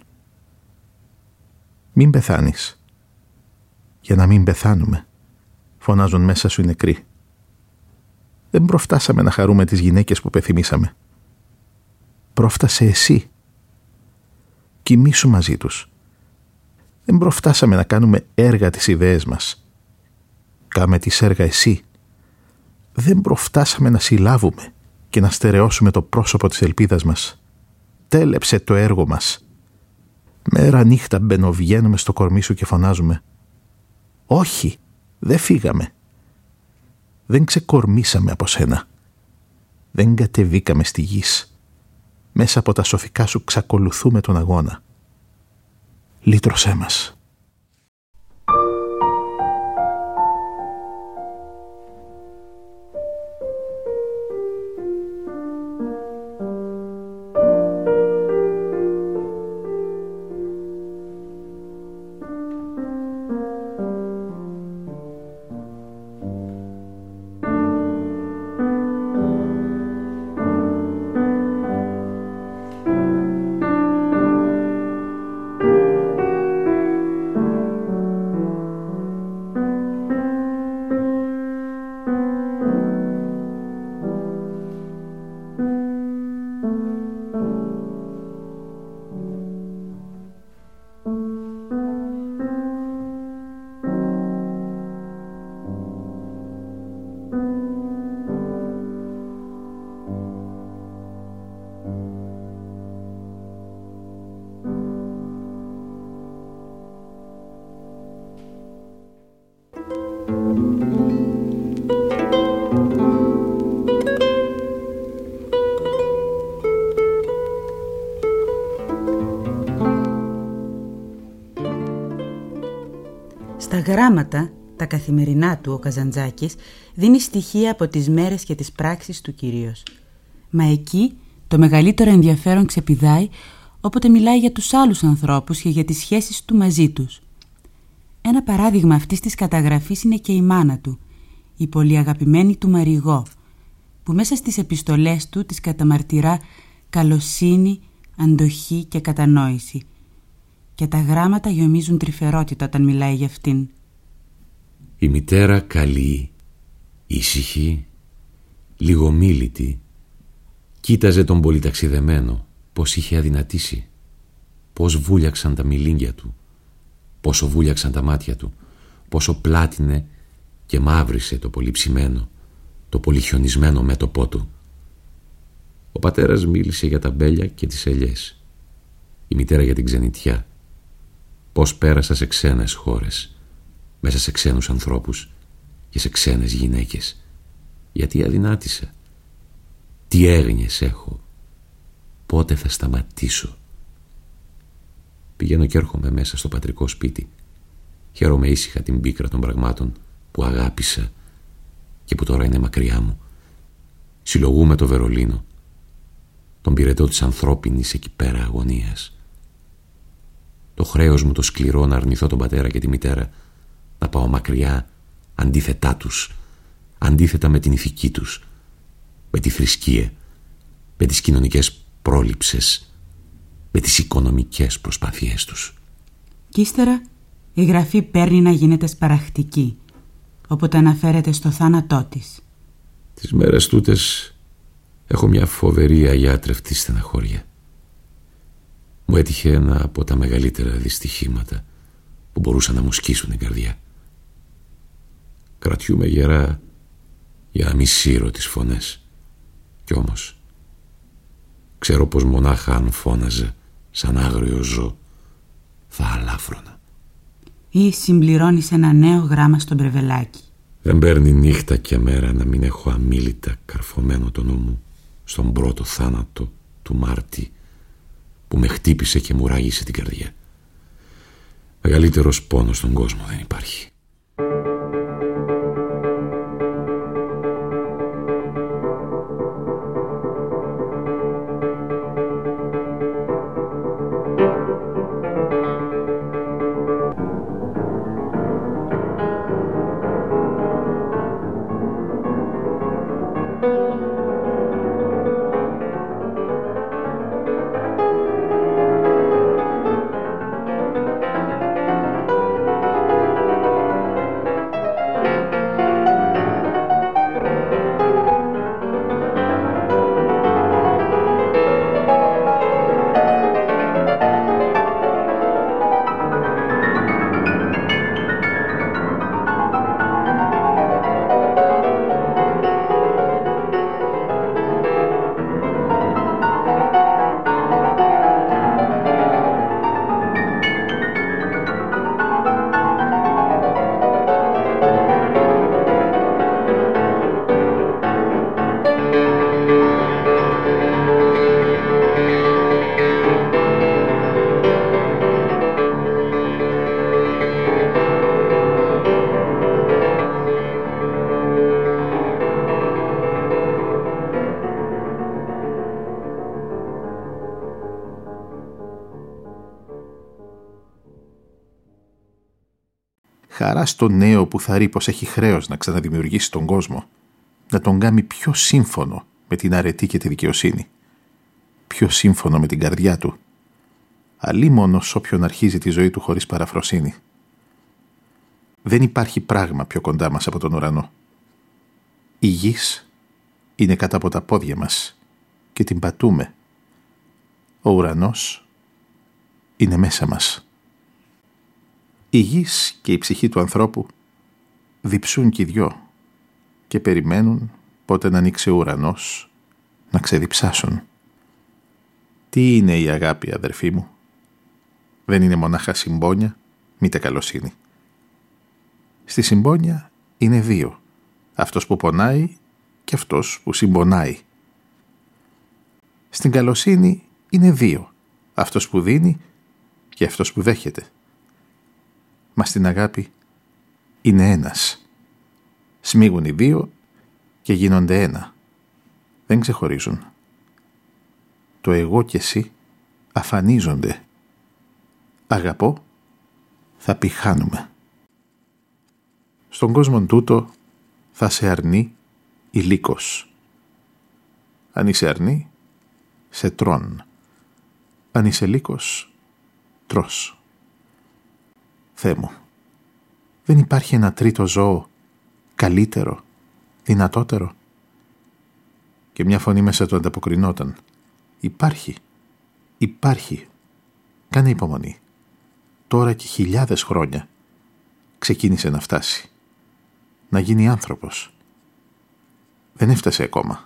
Μην πεθάνεις. Για να μην πεθάνουμε, φωνάζουν μέσα σου οι νεκροί. Δεν προφτάσαμε να χαρούμε τις γυναίκες που πεθυμίσαμε. Πρόφτασε εσύ. Κοιμήσου μαζί τους. Δεν προφτάσαμε να κάνουμε έργα τις ιδέες μας. Κάμε τις έργα εσύ. Δεν προφτάσαμε να συλλάβουμε και να στερεώσουμε το πρόσωπο της ελπίδας μας. Τέλεψε το έργο μας. Μέρα νύχτα μπαινοβγαίνουμε στο κορμί σου και φωνάζουμε. Όχι, δεν φύγαμε. Δεν ξεκορμήσαμε από σένα. Δεν κατεβήκαμε στη γης. Μέσα από τα σωθικά σου ξακολουθούμε τον αγώνα. Λύτρωσέ μας. Στα γράμματα, τα καθημερινά του, ο Καζαντζάκης δίνει στοιχεία από τις μέρες και τις πράξεις του κυρίως. Μα εκεί το μεγαλύτερο ενδιαφέρον ξεπηδάει όποτε μιλάει για τους άλλους ανθρώπους και για τις σχέσεις του μαζί τους. Ένα παράδειγμα αυτής της καταγραφής είναι και η μάνα του, η πολύ αγαπημένη του Μαριγό, που μέσα στις επιστολές του της καταμαρτυρά καλοσύνη, αντοχή και κατανόηση. Και τα γράμματα γεμίζουν τρυφερότητα όταν μιλάει για αυτήν. Η μητέρα καλή, ήσυχη, λιγομίλητη, κοίταζε τον πολυταξιδεμένο πως είχε αδυνατήσει. πώς βούλιαξαν τα μιλίνγκια του, πόσο βούλιαξαν τα μάτια του, πόσο πλάτινε και μαύρισε το πολύ ψημένο, το πολύ χιονισμένο μέτωπό του. Ο πατέρας μίλησε για τα μπέλια και τις ελιές, η μητέρα για την ξενιτιά, πώς πέρασα σε ξένες χώρες, μέσα σε ξένους ανθρώπους και σε ξένες γυναίκες. Γιατί αδυνάτησα, τι έγνοιες έχω, πότε θα σταματήσω. Πηγαίνω και έρχομαι μέσα στο πατρικό σπίτι. Χαίρομαι ήσυχα την πίκρα των πραγμάτων που αγάπησα και που τώρα είναι μακριά μου. Συλλογούμε το Βερολίνο, τον πυρετό της ανθρώπινης εκεί πέρα αγωνίας. Το χρέος μου το σκληρό να αρνηθώ τον πατέρα και τη μητέρα, να πάω μακριά αντίθετά τους, αντίθετα με την ηθική τους, με τη θρησκεία, με τις κοινωνικές πρόληψες, με τις οικονομικές προσπάθειές τους. Κι ύστερα η γραφή παίρνει να γίνεται σπαραχτική, όποτε αναφέρεται στο θάνατό της. Τις μέρες τούτες έχω μια φοβερή αγιάτρευτη στεναχώρια. Μου έτυχε ένα από τα μεγαλύτερα δυστυχήματα που μπορούσαν να μου σκίσουν την καρδιά. Κρατιούμαι γερά για να μη σύρω τις φωνές. Κι όμως ξέρω πως μονάχα αν φώναζε σαν άγριο ζώο θα αλάφρωνα. Ή συμπληρώνεις ένα νέο γράμμα στο μπρεβελάκι. Δεν παίρνει νύχτα και μέρα να μην έχω αμίλητα καρφωμένο το νου μου στον πρώτο θάνατο του Μάρτη που με χτύπησε και μου ράγισε την καρδιά. Μεγαλύτερος πόνος στον κόσμο δεν υπάρχει. Χαρά στο νέο που θα ρει πως έχει χρέος να ξαναδημιουργήσει τον κόσμο, να τον κάνει πιο σύμφωνο με την αρετή και τη δικαιοσύνη, πιο σύμφωνο με την καρδιά του, αλίμονος όποιον αρχίζει τη ζωή του χωρίς παραφροσύνη. Δεν υπάρχει πράγμα πιο κοντά μας από τον ουρανό. Η γης είναι κάτω από τα πόδια μας και την πατούμε. Ο ουρανός είναι μέσα μας. Η γης και η ψυχή του ανθρώπου διψούν κι οι δυο και περιμένουν πότε να ανοίξει ο ουρανός να ξεδιψάσουν. Τι είναι η αγάπη, αδερφοί μου? Δεν είναι μονάχα συμπόνια, μήτε καλοσύνη. Στη συμπόνια είναι δύο, αυτός που πονάει και αυτός που συμπονάει. Στην καλοσύνη είναι δύο, αυτός που δίνει και αυτός που δέχεται. Μα στην αγάπη είναι ένας. Σμίγουν οι δύο και γίνονται ένα. Δεν ξεχωρίζουν. Το εγώ και εσύ αφανίζονται. Αγαπώ, θα πηχάνουμε. Στον κόσμο τούτο θα σε αρνεί η λύκος. Αν είσαι αρνή, σε τρών. Αν είσαι λύκος, τρως. Θεέ μου, δεν υπάρχει ένα τρίτο ζώο καλύτερο, δυνατότερο? Και μια φωνή μέσα του ανταποκρινόταν. Υπάρχει, υπάρχει, Κάνε υπομονή. Τώρα και χιλιάδες χρόνια ξεκίνησε να φτάσει. Να γίνει άνθρωπος. Δεν έφτασε ακόμα.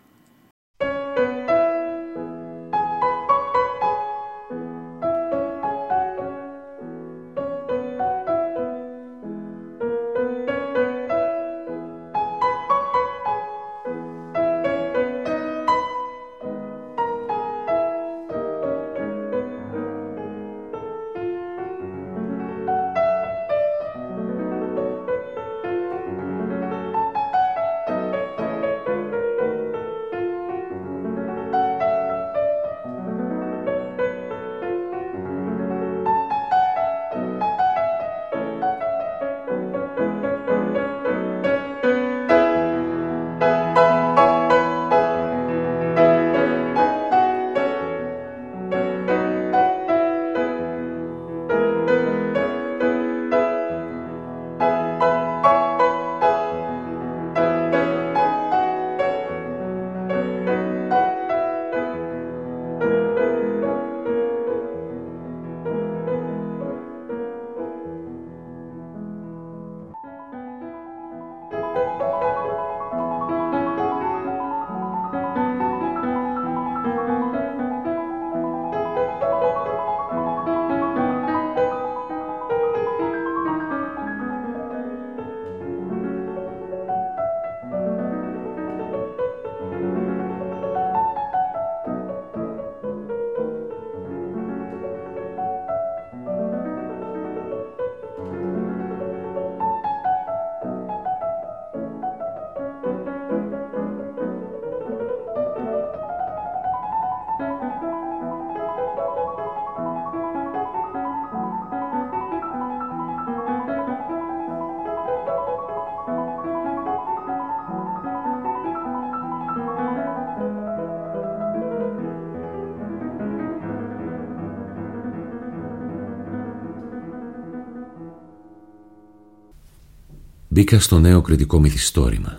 Μπήκα στο νέο κριτικό μυθιστόρημα.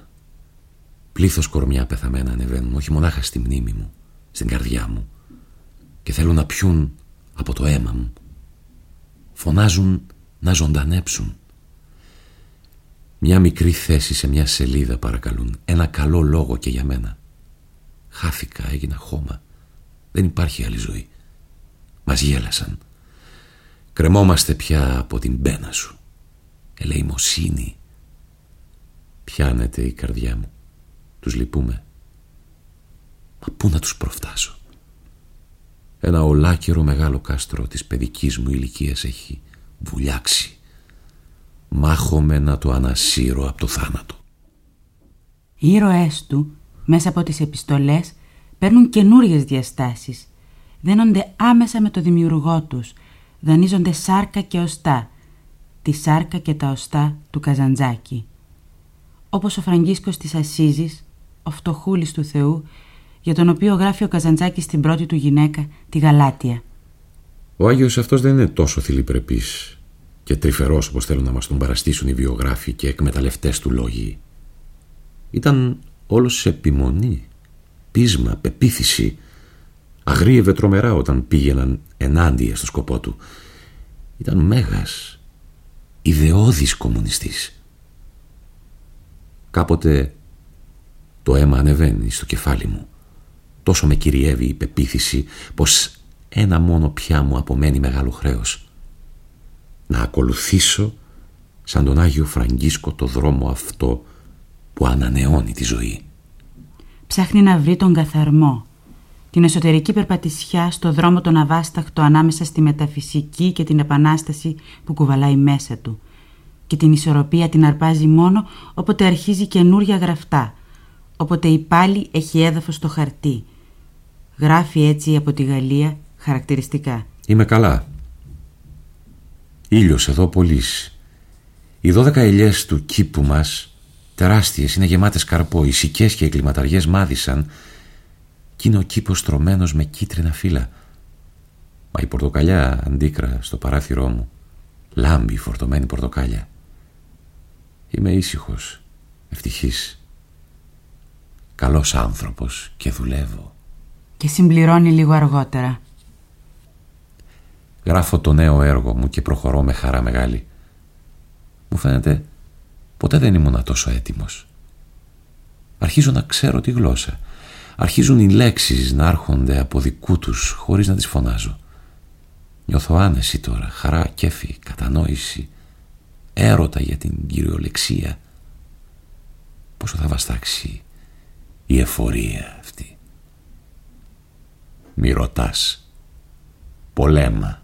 Πλήθος κορμιά πεθαμένα ανεβαίνουν, όχι μονάχα στη μνήμη μου, στην καρδιά μου, και θέλουν να πιούν από το αίμα μου. Φωνάζουν να ζωντανέψουν. Μια μικρή θέση σε μια σελίδα παρακαλούν. Ένα καλό λόγο και για μένα. Χάθηκα, έγινα χώμα. Δεν υπάρχει άλλη ζωή. Μας γέλασαν. Κρεμόμαστε πια από την πένα σου. Ελεημοσύνη. Πιάνεται η καρδιά μου. Τους λυπούμε. Μα πού να τους προφτάσω? Ένα ολάκερο μεγάλο κάστρο της παιδικής μου ηλικίας έχει βουλιάξει. Μάχομαι να το ανασύρω από το θάνατο. Οι ήρωές του, μέσα από τις επιστολές, παίρνουν καινούριες διαστάσεις. Δένονται άμεσα με το δημιουργό τους. Δανείζονται σάρκα και οστά. Τη σάρκα και τα οστά του Καζαντζάκη. Όπως ο Φραγκίσκος της Ασσίζης, ο φτωχούλης του Θεού, για τον οποίο γράφει ο Καζαντζάκης στην πρώτη του γυναίκα, τη Γαλάτια. Ο Άγιος αυτός δεν είναι τόσο θηλυπρεπής και τρυφερός όπως θέλουν να μας τον παραστήσουν οι βιογράφοι και εκμεταλλευτές του λόγοι. Ήταν όλος σε επιμονή, πείσμα, πεποίθηση. Αγρίευε τρομερά όταν πήγαιναν ενάντια στο σκοπό του. Ήταν μέγας, ιδεώδης κομμουνιστής. Κάποτε το αίμα ανεβαίνει στο κεφάλι μου. Τόσο με κυριεύει η πεποίθηση πως ένα μόνο πια μου απομένει μεγάλο χρέος. Να ακολουθήσω σαν τον Άγιο Φραγκίσκο το δρόμο αυτό που ανανεώνει τη ζωή. Ψάχνει να βρει τον καθαρμό, την εσωτερική περπατησιά στο δρόμο τον αβάσταχτο ανάμεσα στη μεταφυσική και την επανάσταση που κουβαλάει μέσα του, και την ισορροπία την αρπάζει μόνο όποτε αρχίζει καινούρια γραφτά, όποτε η πάλι έχει έδαφος στο χαρτί. Γράφει έτσι από τη Γαλλία χαρακτηριστικά. Είμαι καλά. Ήλιος εδώ πολύς. Οι δώδεκα ελιές του κήπου μας, τεράστιες, είναι γεμάτες καρπό. Οι σικές και οι κλιματαριές μάδισαν κι είναι ο κήπος στρωμένος με κίτρινα φύλλα. Μα η πορτοκαλιά αντίκρα στο παράθυρό μου λάμπει φορτωμένη πορτοκάλια. Είμαι ήσυχος, ευτυχής, καλός άνθρωπος και δουλεύω. Και συμπληρώνει λίγο αργότερα. Γράφω το νέο έργο μου και προχωρώ με χαρά μεγάλη. Μου φαίνεται ποτέ δεν ήμουν τόσο έτοιμος. Αρχίζω να ξέρω τη γλώσσα. Αρχίζουν οι λέξεις να έρχονται από δικού τους χωρίς να τις φωνάζω. Νιώθω άνεση τώρα, χαρά, κέφι, κατανόηση, έρωτα για την κυριολεξία. Πόσο θα βαστάξει η εφορία αυτή. Μη ρωτάς. Πολέμα.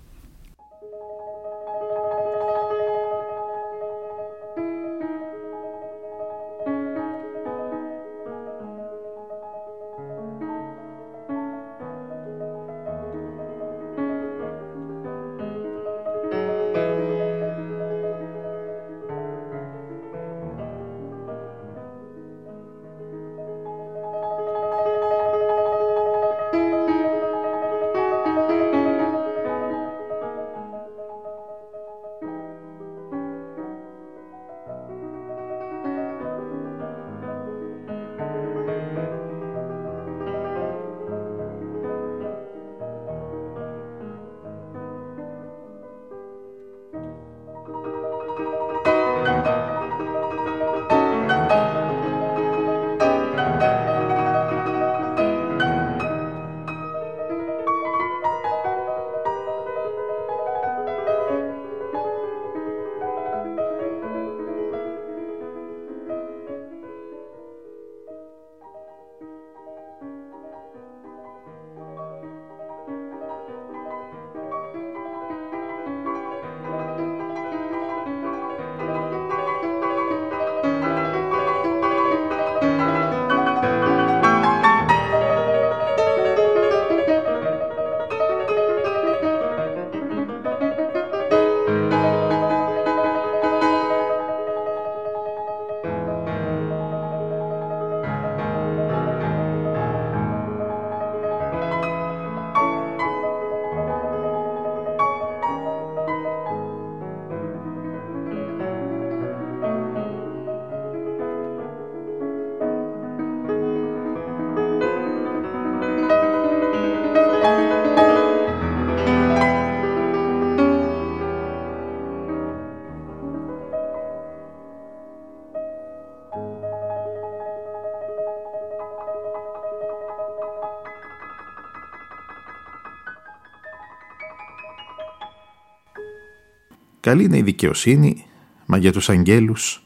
Καλή είναι η δικαιοσύνη, μα για τους αγγέλους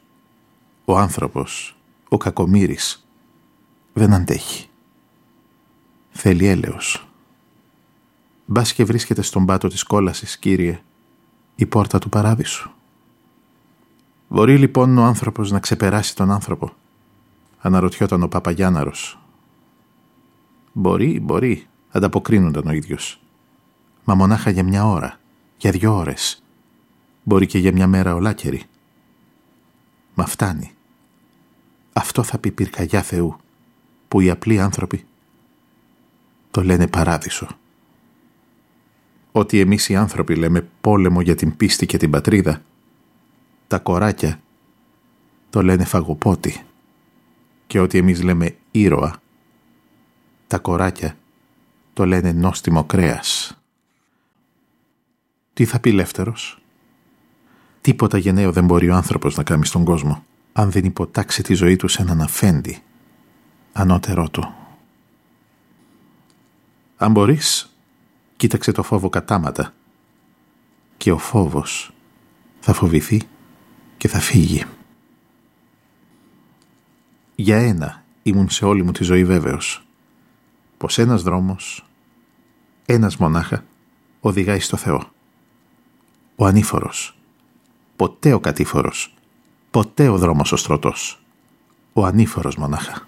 ο άνθρωπος, ο κακομοίρης, δεν αντέχει. Θέλει έλεος. Μπας και βρίσκεται στον πάτο της κόλασης, Κύριε, η πόρτα του παράδεισου. Μπορεί λοιπόν ο άνθρωπος να ξεπεράσει τον άνθρωπο, αναρωτιόταν ο Παπαγιάνναρος. Μπορεί, μπορεί, ανταποκρίνονταν ο ίδιος. Μα μονάχα για μια ώρα, για δυο ώρες. Μπορεί και για μια μέρα ολάκερη. Μα φτάνει. Αυτό θα πει πυρκαγιά Θεού, που οι απλοί άνθρωποι το λένε παράδεισο. Ότι εμείς οι άνθρωποι λέμε πόλεμο για την πίστη και την πατρίδα, τα κοράκια το λένε φαγοπότη. Και ότι εμείς λέμε ήρωα, τα κοράκια το λένε νόστιμο κρέας. Τι θα πει Λεύτερος? Τίποτα γενναίο δεν μπορεί ο άνθρωπος να κάνει στον κόσμο, αν δεν υποτάξει τη ζωή του σε έναν αφέντη, ανώτερό του. Αν μπορείς, κοίταξε το φόβο κατάματα και ο φόβος θα φοβηθεί και θα φύγει. Για ένα ήμουν σε όλη μου τη ζωή βέβαιος, πως ένας δρόμος, ένας μονάχα, οδηγάει στο Θεό. Ο ανήφορος, ποτέ ο κατήφορος, ποτέ ο δρόμος ο στρωτός, ο ανήφορος μονάχα.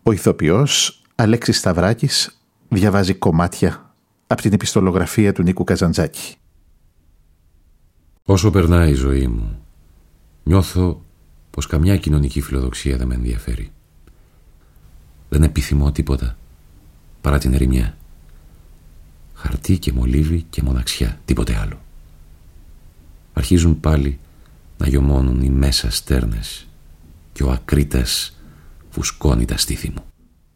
Ο ηθοποιός Αλέξης Σταυράκης διαβάζει κομμάτια από την επιστολογραφία του Νίκου Καζαντζάκη. Όσο περνάει η ζωή μου, νιώθω πως καμιά κοινωνική φιλοδοξία δεν με ενδιαφέρει. Δεν επιθυμώ τίποτα παρά την ερημιά. Χαρτί και μολύβι και μοναξιά, τίποτε άλλο. Αρχίζουν πάλι να γιωμώνουν οι μέσα στέρνες και ο ακρίτας φουσκώνει τα στήθη μου.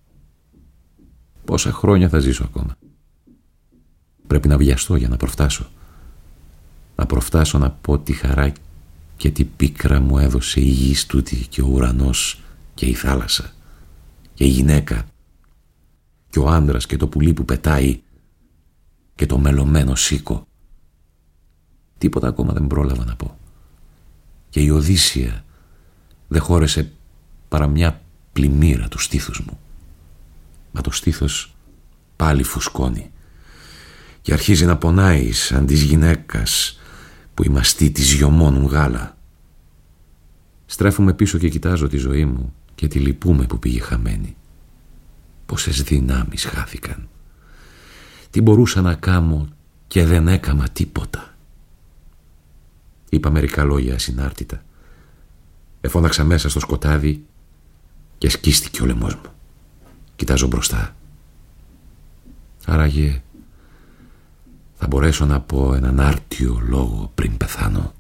Πόσα χρόνια θα ζήσω ακόμα? Πρέπει να βιαστώ για να προφτάσω. Να προφτάσω να πω τη χαρά και τη πίκρα μου έδωσε η γης τούτη και ο ουρανός και η θάλασσα και η γυναίκα και ο άντρας και το πουλί που πετάει και το μελωμένο σίκο. Τίποτα ακόμα δεν πρόλαβα να πω. Και η Οδύσσεια δεν χώρεσε παρά μια πλημμύρα του στήθους μου. Μα το στήθος πάλι φουσκώνει και αρχίζει να πονάει σαν της γυναίκας που οι μαστοί της γιωμώνουν γάλα. Στρέφομαι πίσω και κοιτάζω τη ζωή μου και τη λυπούμε που πήγε χαμένη. Πόσες δυνάμεις χάθηκαν. Τι μπορούσα να κάμω και δεν έκαμα τίποτα. Είπα μερικά λόγια ασυνάρτητα. Εφώναξα μέσα στο σκοτάδι και σκίστηκε ο λαιμός μου. Κοιτάζω μπροστά. Άραγε θα μπορέσω να πω έναν άρτιο λόγο πριν πεθάνω?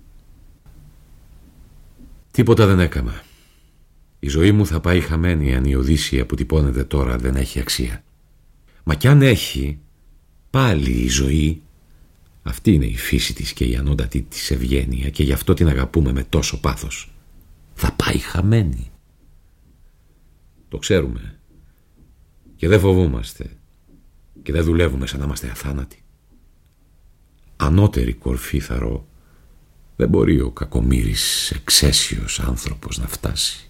Τίποτα δεν έκαμα. Η ζωή μου θα πάει χαμένη αν η Οδύσσεια που τυπώνεται τώρα δεν έχει αξία. Μα κι αν έχει, πάλι η ζωή, αυτή είναι η φύση της και η ανώτατη της ευγένεια και γι' αυτό την αγαπούμε με τόσο πάθος, θα πάει χαμένη. Το ξέρουμε και δεν φοβούμαστε και δεν δουλεύουμε σαν να είμαστε αθάνατοι. Ανώτερη κορφή θαρώ δεν μπορεί ο κακομοίρης εξαίσιος άνθρωπος να φτάσει.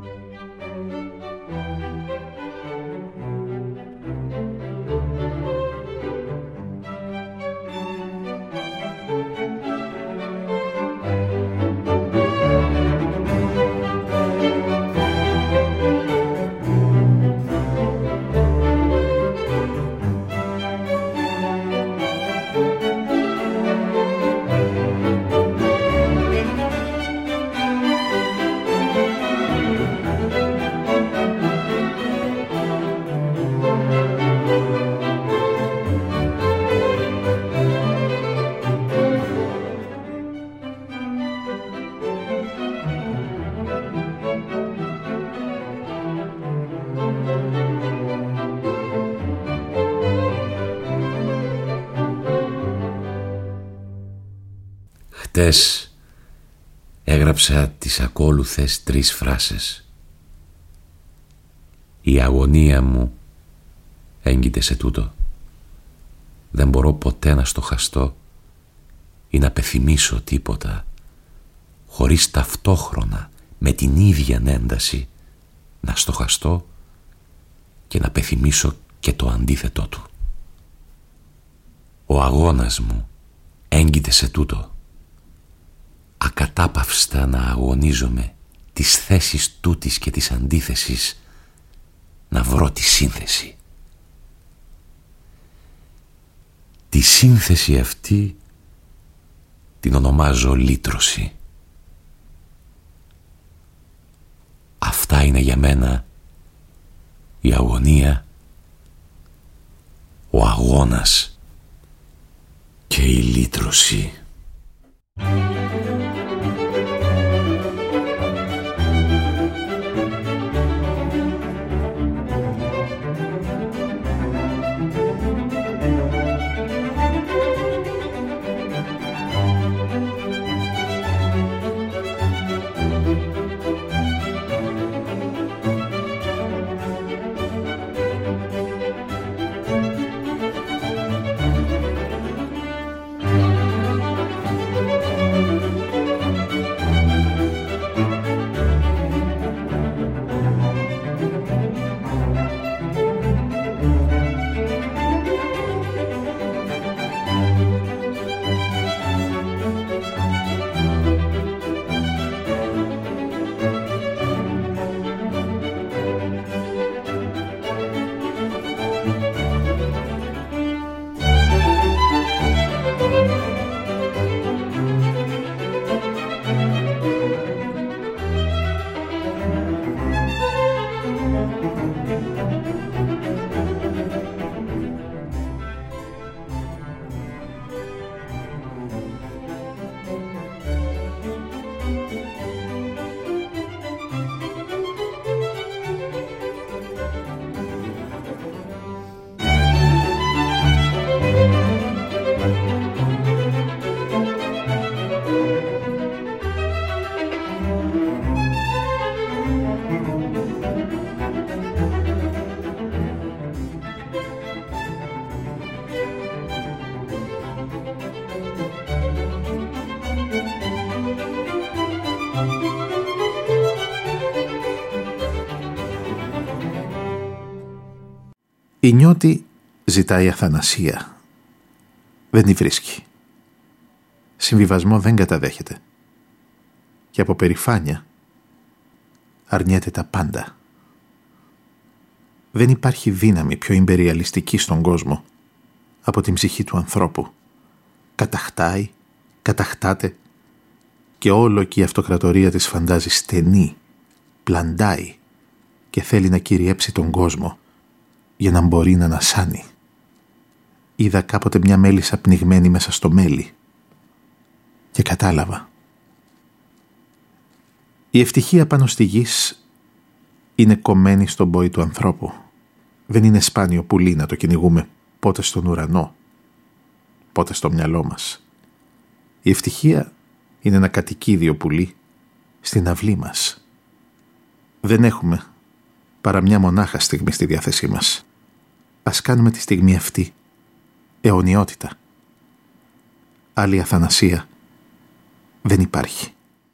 Χτες έγραψα τις ακόλουθες τρεις φράσεις. Η αγωνία μου έγκυται σε τούτο. Δεν μπορώ ποτέ να στοχαστώ ή να πεθυμίσω τίποτα χωρίς ταυτόχρονα με την ίδια ένταση να στοχαστώ και να πεθυμίσω και το αντίθετό του. Ο αγώνας μου έγκυται σε τούτο. Ακατάπαυστα να αγωνίζομαι τις θέσεις τούτης και της αντίθεσης, να βρω τη σύνθεση. Τη σύνθεση αυτή την ονομάζω λύτρωση. Αυτά είναι για μένα η αγωνία, ο αγώνας και η λύτρωση. Η νιώτη ζητάει αθανασία. Δεν τη βρίσκει. Συμβιβασμό δεν καταδέχεται. Και από περηφάνεια αρνιέται τα πάντα. Δεν υπάρχει δύναμη πιο ιμπεριαλιστική στον κόσμο από την ψυχή του ανθρώπου. Καταχτάει, καταχτάται και όλο και η αυτοκρατορία της φαντάζει στενή, πλαντάει και θέλει να κυριέψει τον κόσμο για να μπορεί να ανασάνει. Είδα κάποτε μια μέλισσα πνιγμένη μέσα στο μέλι και κατάλαβα. Η ευτυχία πάνω στη γης είναι κομμένη στον πόη του ανθρώπου. Δεν είναι σπάνιο πουλί να το κυνηγούμε πότε στον ουρανό, πότε στο μυαλό μας. Η ευτυχία είναι ένα κατοικίδιο πουλί στην αυλή μας. Δεν έχουμε παρά μια μονάχα στιγμή στη διάθεσή μας. Ας κάνουμε τη στιγμή αυτή αιωνιότητα. Άλλη αθανασία δεν υπάρχει.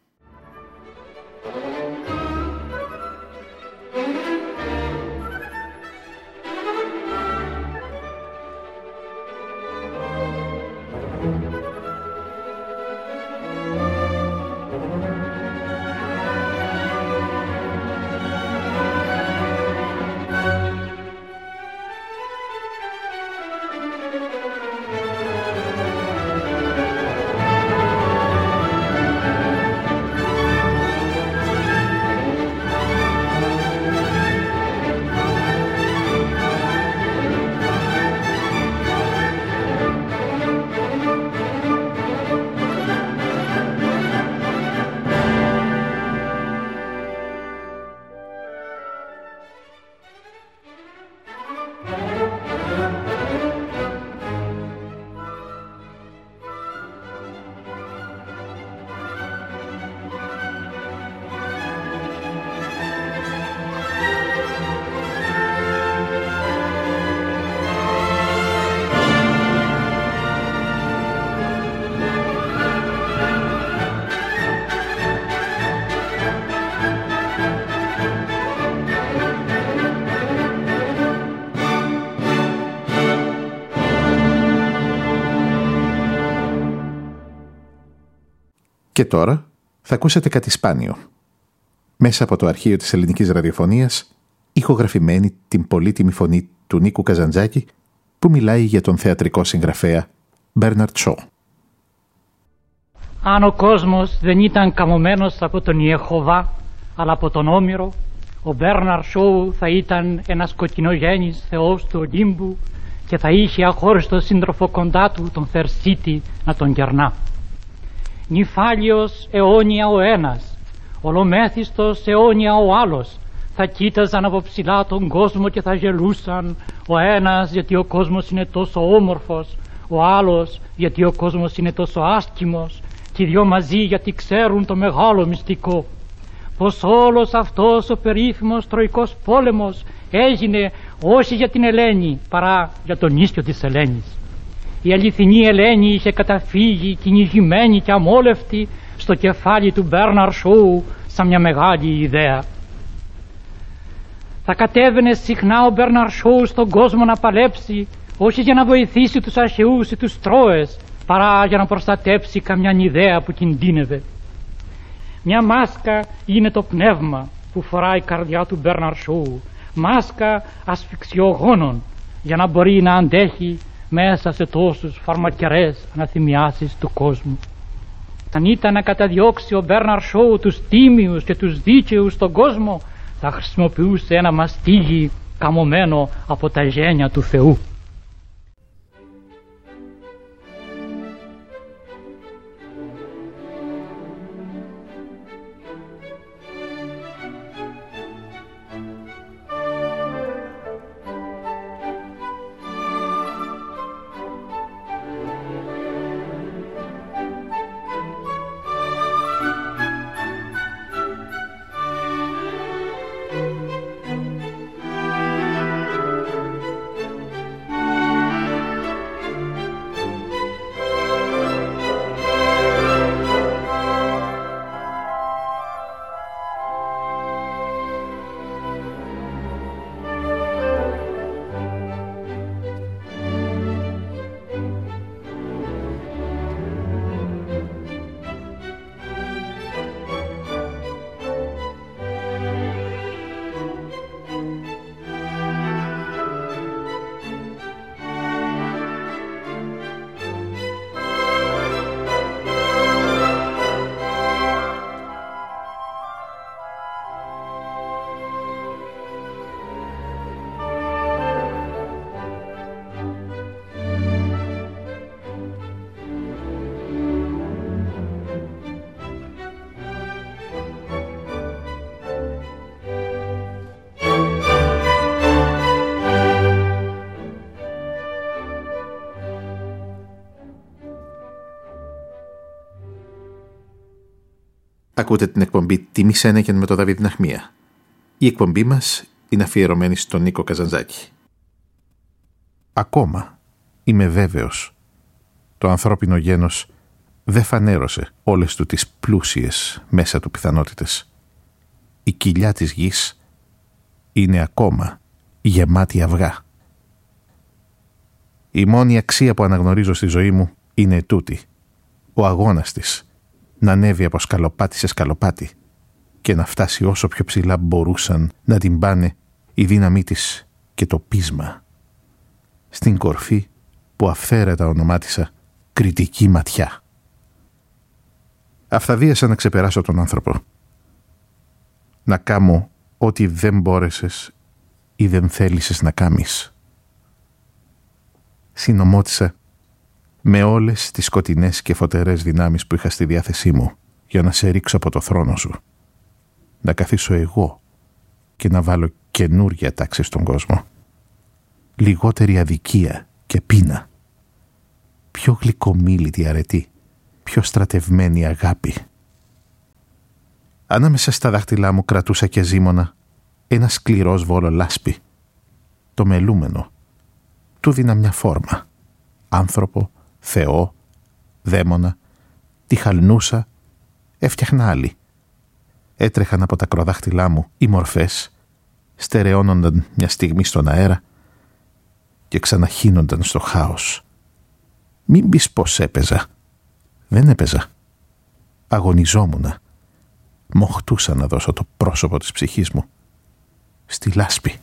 Και τώρα θα ακούσετε κάτι σπάνιο. Μέσα από το αρχείο της ελληνικής ραδιοφωνίας, ηχογραφημένη την πολύτιμη φωνή του Νίκου Καζαντζάκη, που μιλάει για τον θεατρικό συγγραφέα Μπέρναρντ Σόου. Αν ο κόσμος δεν ήταν καμωμένος από τον Ιεχωβά, αλλά από τον Όμηρο, ο Μπέρναρντ Σόου θα ήταν ένας κοκκινογένης θεός του Ολύμπου και θα είχε αχώριστο σύντροφο κοντά του, τον Θερσίτη, να τον κερνά. Νυφάλιος αιώνια ο ένας, ολομέθιστος αιώνια ο άλλος, θα κοίταζαν από ψηλά τον κόσμο και θα γελούσαν, ο ένας γιατί ο κόσμος είναι τόσο όμορφος, ο άλλος γιατί ο κόσμος είναι τόσο άσκημος, και οι δυο μαζί γιατί ξέρουν το μεγάλο μυστικό, πως όλος αυτός ο περίφημος Τροικός πόλεμος έγινε όχι για την Ελένη παρά για τον ίσιο της Ελένης. Η αληθινή Ελένη είχε καταφύγει κυνηγημένη και αμόλευτη στο κεφάλι του Μπέρναρντ Σόου σαν μια μεγάλη ιδέα. Θα κατέβαινε συχνά ο Μπέρναρντ Σόου στον κόσμο να παλέψει, όχι για να βοηθήσει τους Αχαιούς ή τους Τρόες, παρά για να προστατέψει καμιά ιδέα που κινδύνευε. Μια μάσκα είναι το πνεύμα που φοράει η καρδιά του Μπέρναρντ Σόου, μάσκα ασφυξιογόνων, για να μπορεί να αντέχει μέσα σε τόσους φαρμακερές αναθυμιάσεις του κόσμου. Αν ήταν να καταδιώξει ο Μπέρναρντ Σόου τους τίμιους και τους δίκαιους στον κόσμο, θα χρησιμοποιούσε ένα μαστίγι καμωμένο από τα γένια του Θεού. Ακούτε την εκπομπή «Τίμη Σένεκεν» με τον Δαβίδ Ναχμία. Η εκπομπή μας είναι αφιερωμένη στον Νίκο Καζαντζάκη. Ακόμα είμαι βέβαιος, το ανθρώπινο γένος δεν φανέρωσε όλες του τις πλούσιες μέσα του πιθανότητες. Η κοιλιά της γης είναι ακόμα γεμάτη αυγά. Η μόνη αξία που αναγνωρίζω στη ζωή μου είναι τούτη, ο αγώνας της να ανέβει από σκαλοπάτι σε σκαλοπάτι και να φτάσει όσο πιο ψηλά μπορούσαν να την πάνε η δύναμή της και το πείσμα, στην κορφή που αυθαίρετα ονομάτισα κριτική ματιά. Αυθαδίασα να ξεπεράσω τον άνθρωπο, να κάμω ό,τι δεν μπόρεσες ή δεν θέλησες να κάμεις. Συνομώτησα με όλες τις σκοτεινές και φωτερές δυνάμεις που είχα στη διάθεσή μου για να σε ρίξω από το θρόνο σου, να καθίσω εγώ και να βάλω καινούρια τάξη στον κόσμο. Λιγότερη αδικία και πείνα, πιο γλυκομίλητη αρετή, πιο στρατευμένη αγάπη. Ανάμεσα στα δάχτυλά μου κρατούσα και ζήμωνα ένα σκληρό σβόλο λάσπη. Το μελούμενο του δίνα μια φόρμα, άνθρωπο, Θεό, δαίμονα, τη χαλνούσα, έφτιαχνα άλλη. Έτρεχαν από τα ακροδάχτυλά μου οι μορφές, στερεώνονταν μια στιγμή στον αέρα και ξαναχύνονταν στο χάος. Μην πεις πως έπαιζα. Δεν έπαιζα. Αγωνιζόμουνα. Μοχτούσα να δώσω το πρόσωπο της ψυχής μου στη λάσπη.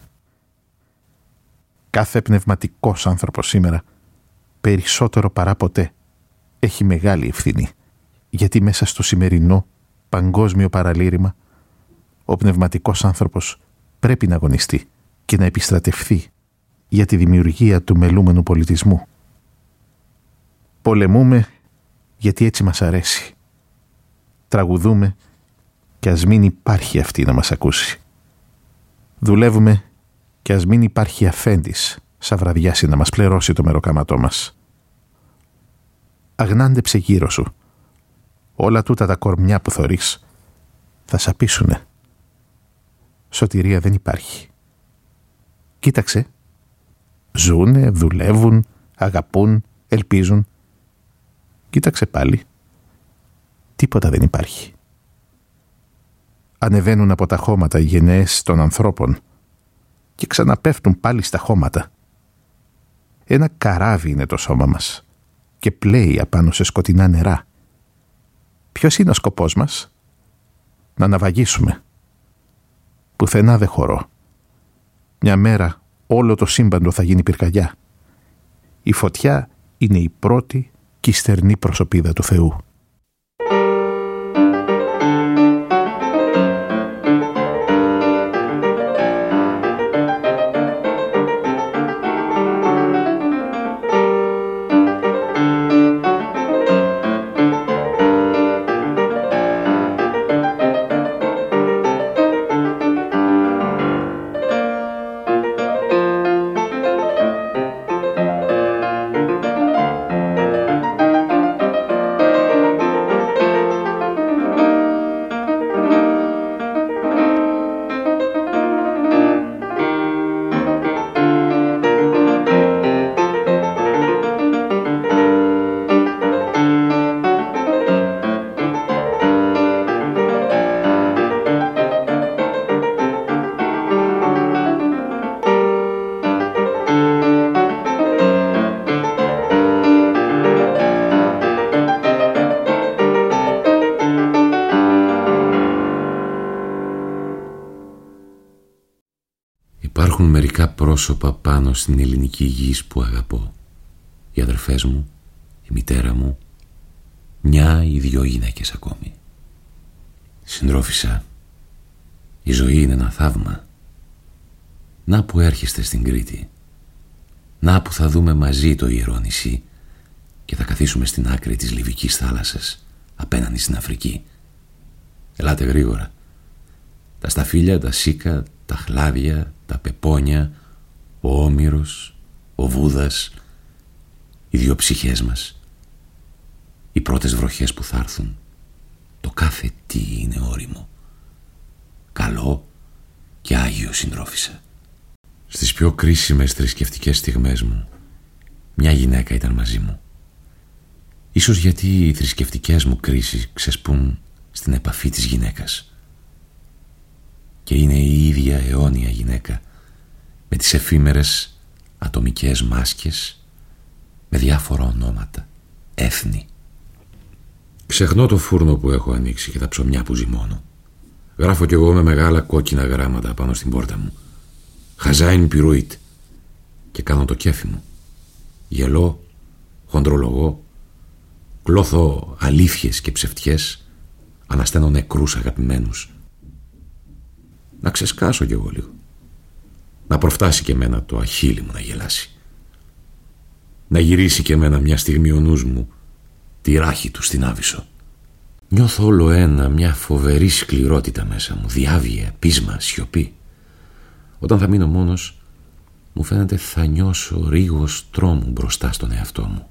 Κάθε πνευματικός άνθρωπος σήμερα, περισσότερο παρά ποτέ, έχει μεγάλη ευθύνη, γιατί μέσα στο σημερινό παγκόσμιο παραλήρημα ο πνευματικός άνθρωπος πρέπει να αγωνιστεί και να επιστρατευθεί για τη δημιουργία του μελούμενου πολιτισμού. Πολεμούμε γιατί έτσι μας αρέσει. Τραγουδούμε και ας μην υπάρχει αυτή να μας ακούσει. Δουλεύουμε και ας μην υπάρχει αφέντης σαν βραδιάσει να μας πληρώσει το μεροκάματό μας. Αγνάντεψε γύρω σου. Όλα τούτα τα κορμιά που θωρείς θα σαπίσουνε. Σωτηρία δεν υπάρχει. Κοίταξε. Ζούνε, δουλεύουν, αγαπούν, ελπίζουν. Κοίταξε πάλι. Τίποτα δεν υπάρχει. Ανεβαίνουν από τα χώματα οι γενναίες των ανθρώπων και ξαναπέφτουν πάλι στα χώματα. Ένα καράβι είναι το σώμα μας και πλέει απάνω σε σκοτεινά νερά. Ποιος είναι ο σκοπός μας? Να ναυαγίσουμε. Πουθενά δεν χωρώ. Μια μέρα όλο το σύμπαντο θα γίνει πυρκαγιά. Η φωτιά είναι η πρώτη και η στερνή προσωπίδα του Θεού. Υπάρχουν μερικά πρόσωπα πάνω στην ελληνική γης που αγαπώ. Οι αδερφές μου, η μητέρα μου, μια ή δυο γυναίκες ακόμη. Συντρόφισσα, η ζωή είναι ένα θαύμα. Να που έρχεστε στην Κρήτη. Να που θα δούμε μαζί το ιερό νησί και θα καθίσουμε στην άκρη της Λιβικής θάλασσας απέναντι στην Αφρική. Ελάτε γρήγορα. Τα σταφύλια, τα σίκα, τα χλάδια, τα πεπόνια, ο Όμηρος, ο Βούδας, οι δύο ψυχές μας, οι πρώτες βροχές που θα έρθουν, Το κάθε τι είναι όριμο, καλό και άγιο συντρόφισσα. Στις πιο κρίσιμες θρησκευτικές στιγμές μου, μια γυναίκα ήταν μαζί μου. Ίσως γιατί οι θρησκευτικές μου κρίσεις ξεσπούν στην επαφή της γυναίκας. Και είναι η ίδια αιώνια γυναίκα, με τις εφήμερες ατομικές μάσκες, με διάφορα ονόματα, έθνη. Ξεχνώ το φούρνο που έχω ανοίξει και τα ψωμιά που ζυμώνω. Γράφω κι εγώ με μεγάλα κόκκινα γράμματα πάνω στην πόρτα μου «Χαζάιν πυρούιτ» και κάνω το κέφι μου. Γελώ, χοντρολογώ, κλώθω αλήθειες και ψευτιές, ανασταίνω νεκρούς αγαπημένους. Να ξεσκάσω κι εγώ λίγο, να προφτάσει και εμένα το αχίλι μου να γελάσει, να γυρίσει και εμένα μια στιγμή ο νους μου τη ράχη του στην Άβυσσο. Νιώθω όλο ένα μια φοβερή σκληρότητα μέσα μου, διάβια, πείσμα, σιωπή. Όταν θα μείνω μόνος, μου φαίνεται θα νιώσω ρίγος τρόμου μπροστά στον εαυτό μου.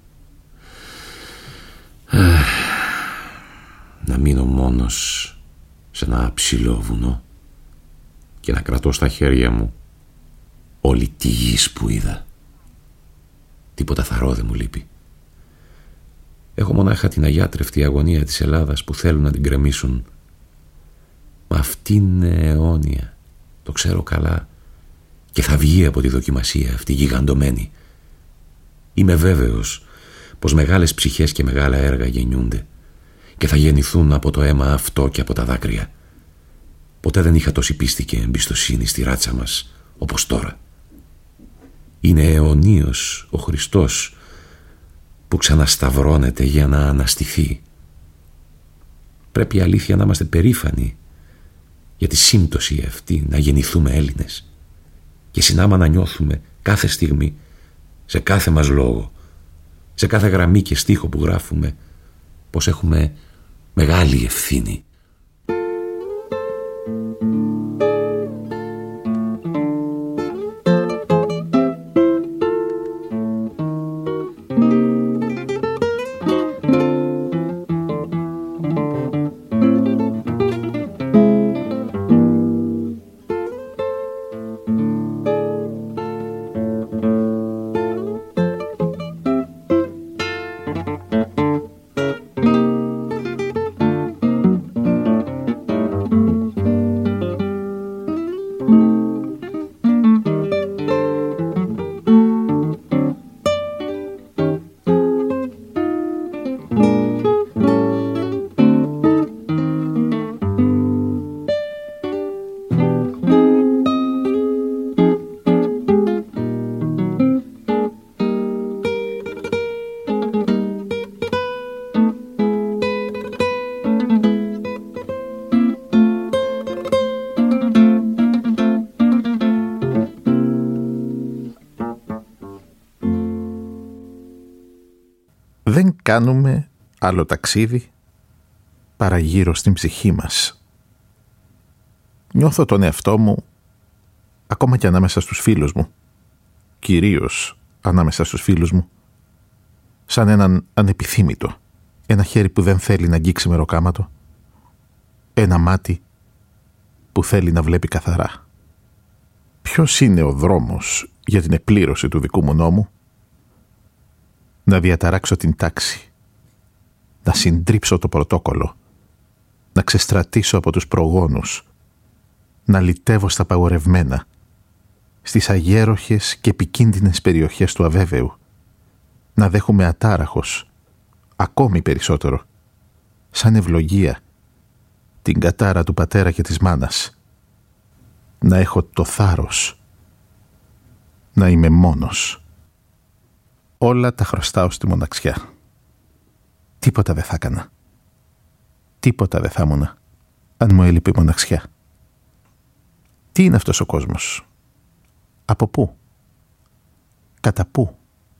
Αχ, να μείνω μόνος σε ένα ψηλό βουνό και να κρατώ στα χέρια μου όλη τη γης που είδα. Τίποτα θαρώ δεν μου λείπει. Έχω μονάχα την αγιάτρευτη αγωνία της Ελλάδας που θέλουν να την κρεμίσουν. Μα αυτή είναι αιώνια, το ξέρω καλά, και θα βγει από τη δοκιμασία αυτή γιγαντωμένη. Είμαι βέβαιος πως μεγάλες ψυχές και μεγάλα έργα γεννιούνται και θα γεννηθούν από το αίμα αυτό και από τα δάκρυα. Ποτέ δεν είχα τόση πίστη και εμπιστοσύνη στη ράτσα μας όπως τώρα. Είναι αιωνίος ο Χριστός που ξανασταυρώνεται για να αναστηθεί. Πρέπει αλήθεια να είμαστε περήφανοι για τη σύμπτωση αυτή, να γεννηθούμε Έλληνες και συνάμα να νιώθουμε κάθε στιγμή, σε κάθε μας λόγο, σε κάθε γραμμή και στίχο που γράφουμε, πως έχουμε μεγάλη ευθύνη. Δεν κάνουμε άλλο ταξίδι παρά γύρω στην ψυχή μας. Νιώθω τον εαυτό μου ακόμα και ανάμεσα στους φίλους μου, κυρίως ανάμεσα στους φίλους μου, σαν έναν ανεπιθύμητο, ένα χέρι που δεν θέλει να αγγίξει μεροκάματο, ένα μάτι που θέλει να βλέπει καθαρά. Ποιος είναι ο δρόμος για την επλήρωση του δικού μου νόμου? Να διαταράξω την τάξη, να συντρίψω το πρωτόκολλο, να ξεστρατήσω από τους προγόνους, να λυτεύω στα παγορευμένα, στις αγέροχες και επικίνδυνες περιοχές του αβέβαιου, να δέχομαι ατάραχος, ακόμη περισσότερο, σαν ευλογία, την κατάρα του πατέρα και της μάνας, να έχω το θάρρος, να είμαι μόνος. Όλα τα χρωστάω στη μοναξιά. Τίποτα δεν θα έκανα. Τίποτα δεν θα ήμουνα αν μου έλειπε η μοναξιά. Τι είναι αυτός ο κόσμος? Από πού? Κατά πού?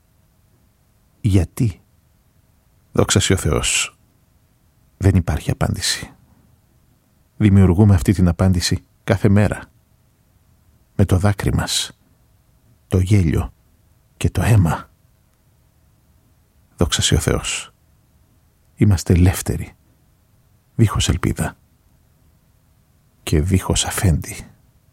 Γιατί? Δόξα σοι ο Θεός, δεν υπάρχει απάντηση. Δημιουργούμε αυτή την απάντηση κάθε μέρα. Με το δάκρυ μας, το γέλιο και το αίμα. Δόξα σοι ο Θεός, είμαστε ελεύθεροι. δίχως ελπίδα και δίχως αφέντη.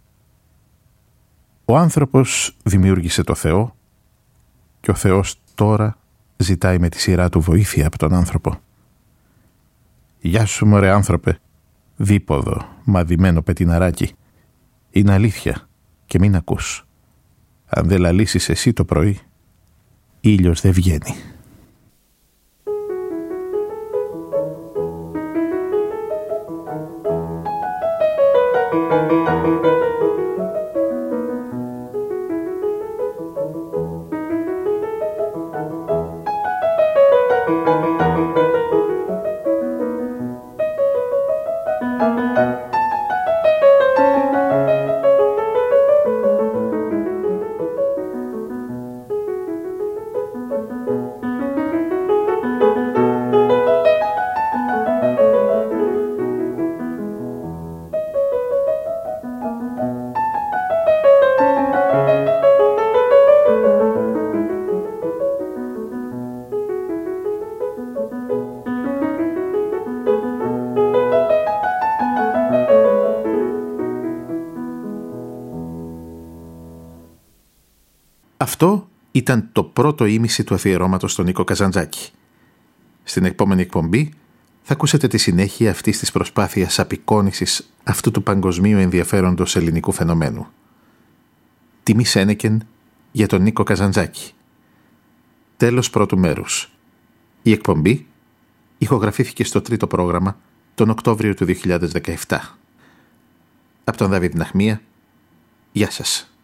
Ο άνθρωπος δημιούργησε το Θεό και ο Θεός τώρα ζητάει με τη σειρά του βοήθεια από τον άνθρωπο. «Γεια σου μωρέ άνθρωπε, δίποδο, μαδημένο πετιναράκι. Είναι αλήθεια και μην ακούς. Αν δεν λαλήσεις εσύ το πρωί, ήλιος δεν βγαίνει». Αυτό ήταν το πρώτο ήμιση του αφιερώματος στον Νίκο Καζαντζάκη. Στην επόμενη εκπομπή θα ακούσετε τη συνέχεια αυτής της προσπάθειας απεικόνησης αυτού του παγκοσμίου ενδιαφέροντος ελληνικού φαινομένου. Τιμή Σένεκεν για τον Νίκο Καζαντζάκη. Τέλος πρώτου μέρους. Η εκπομπή ηχογραφήθηκε στο τρίτο πρόγραμμα τον Οκτώβριο του δύο χιλιάδες δεκαεπτά. Από τον Δαβίδ Ναχμία, γεια σας.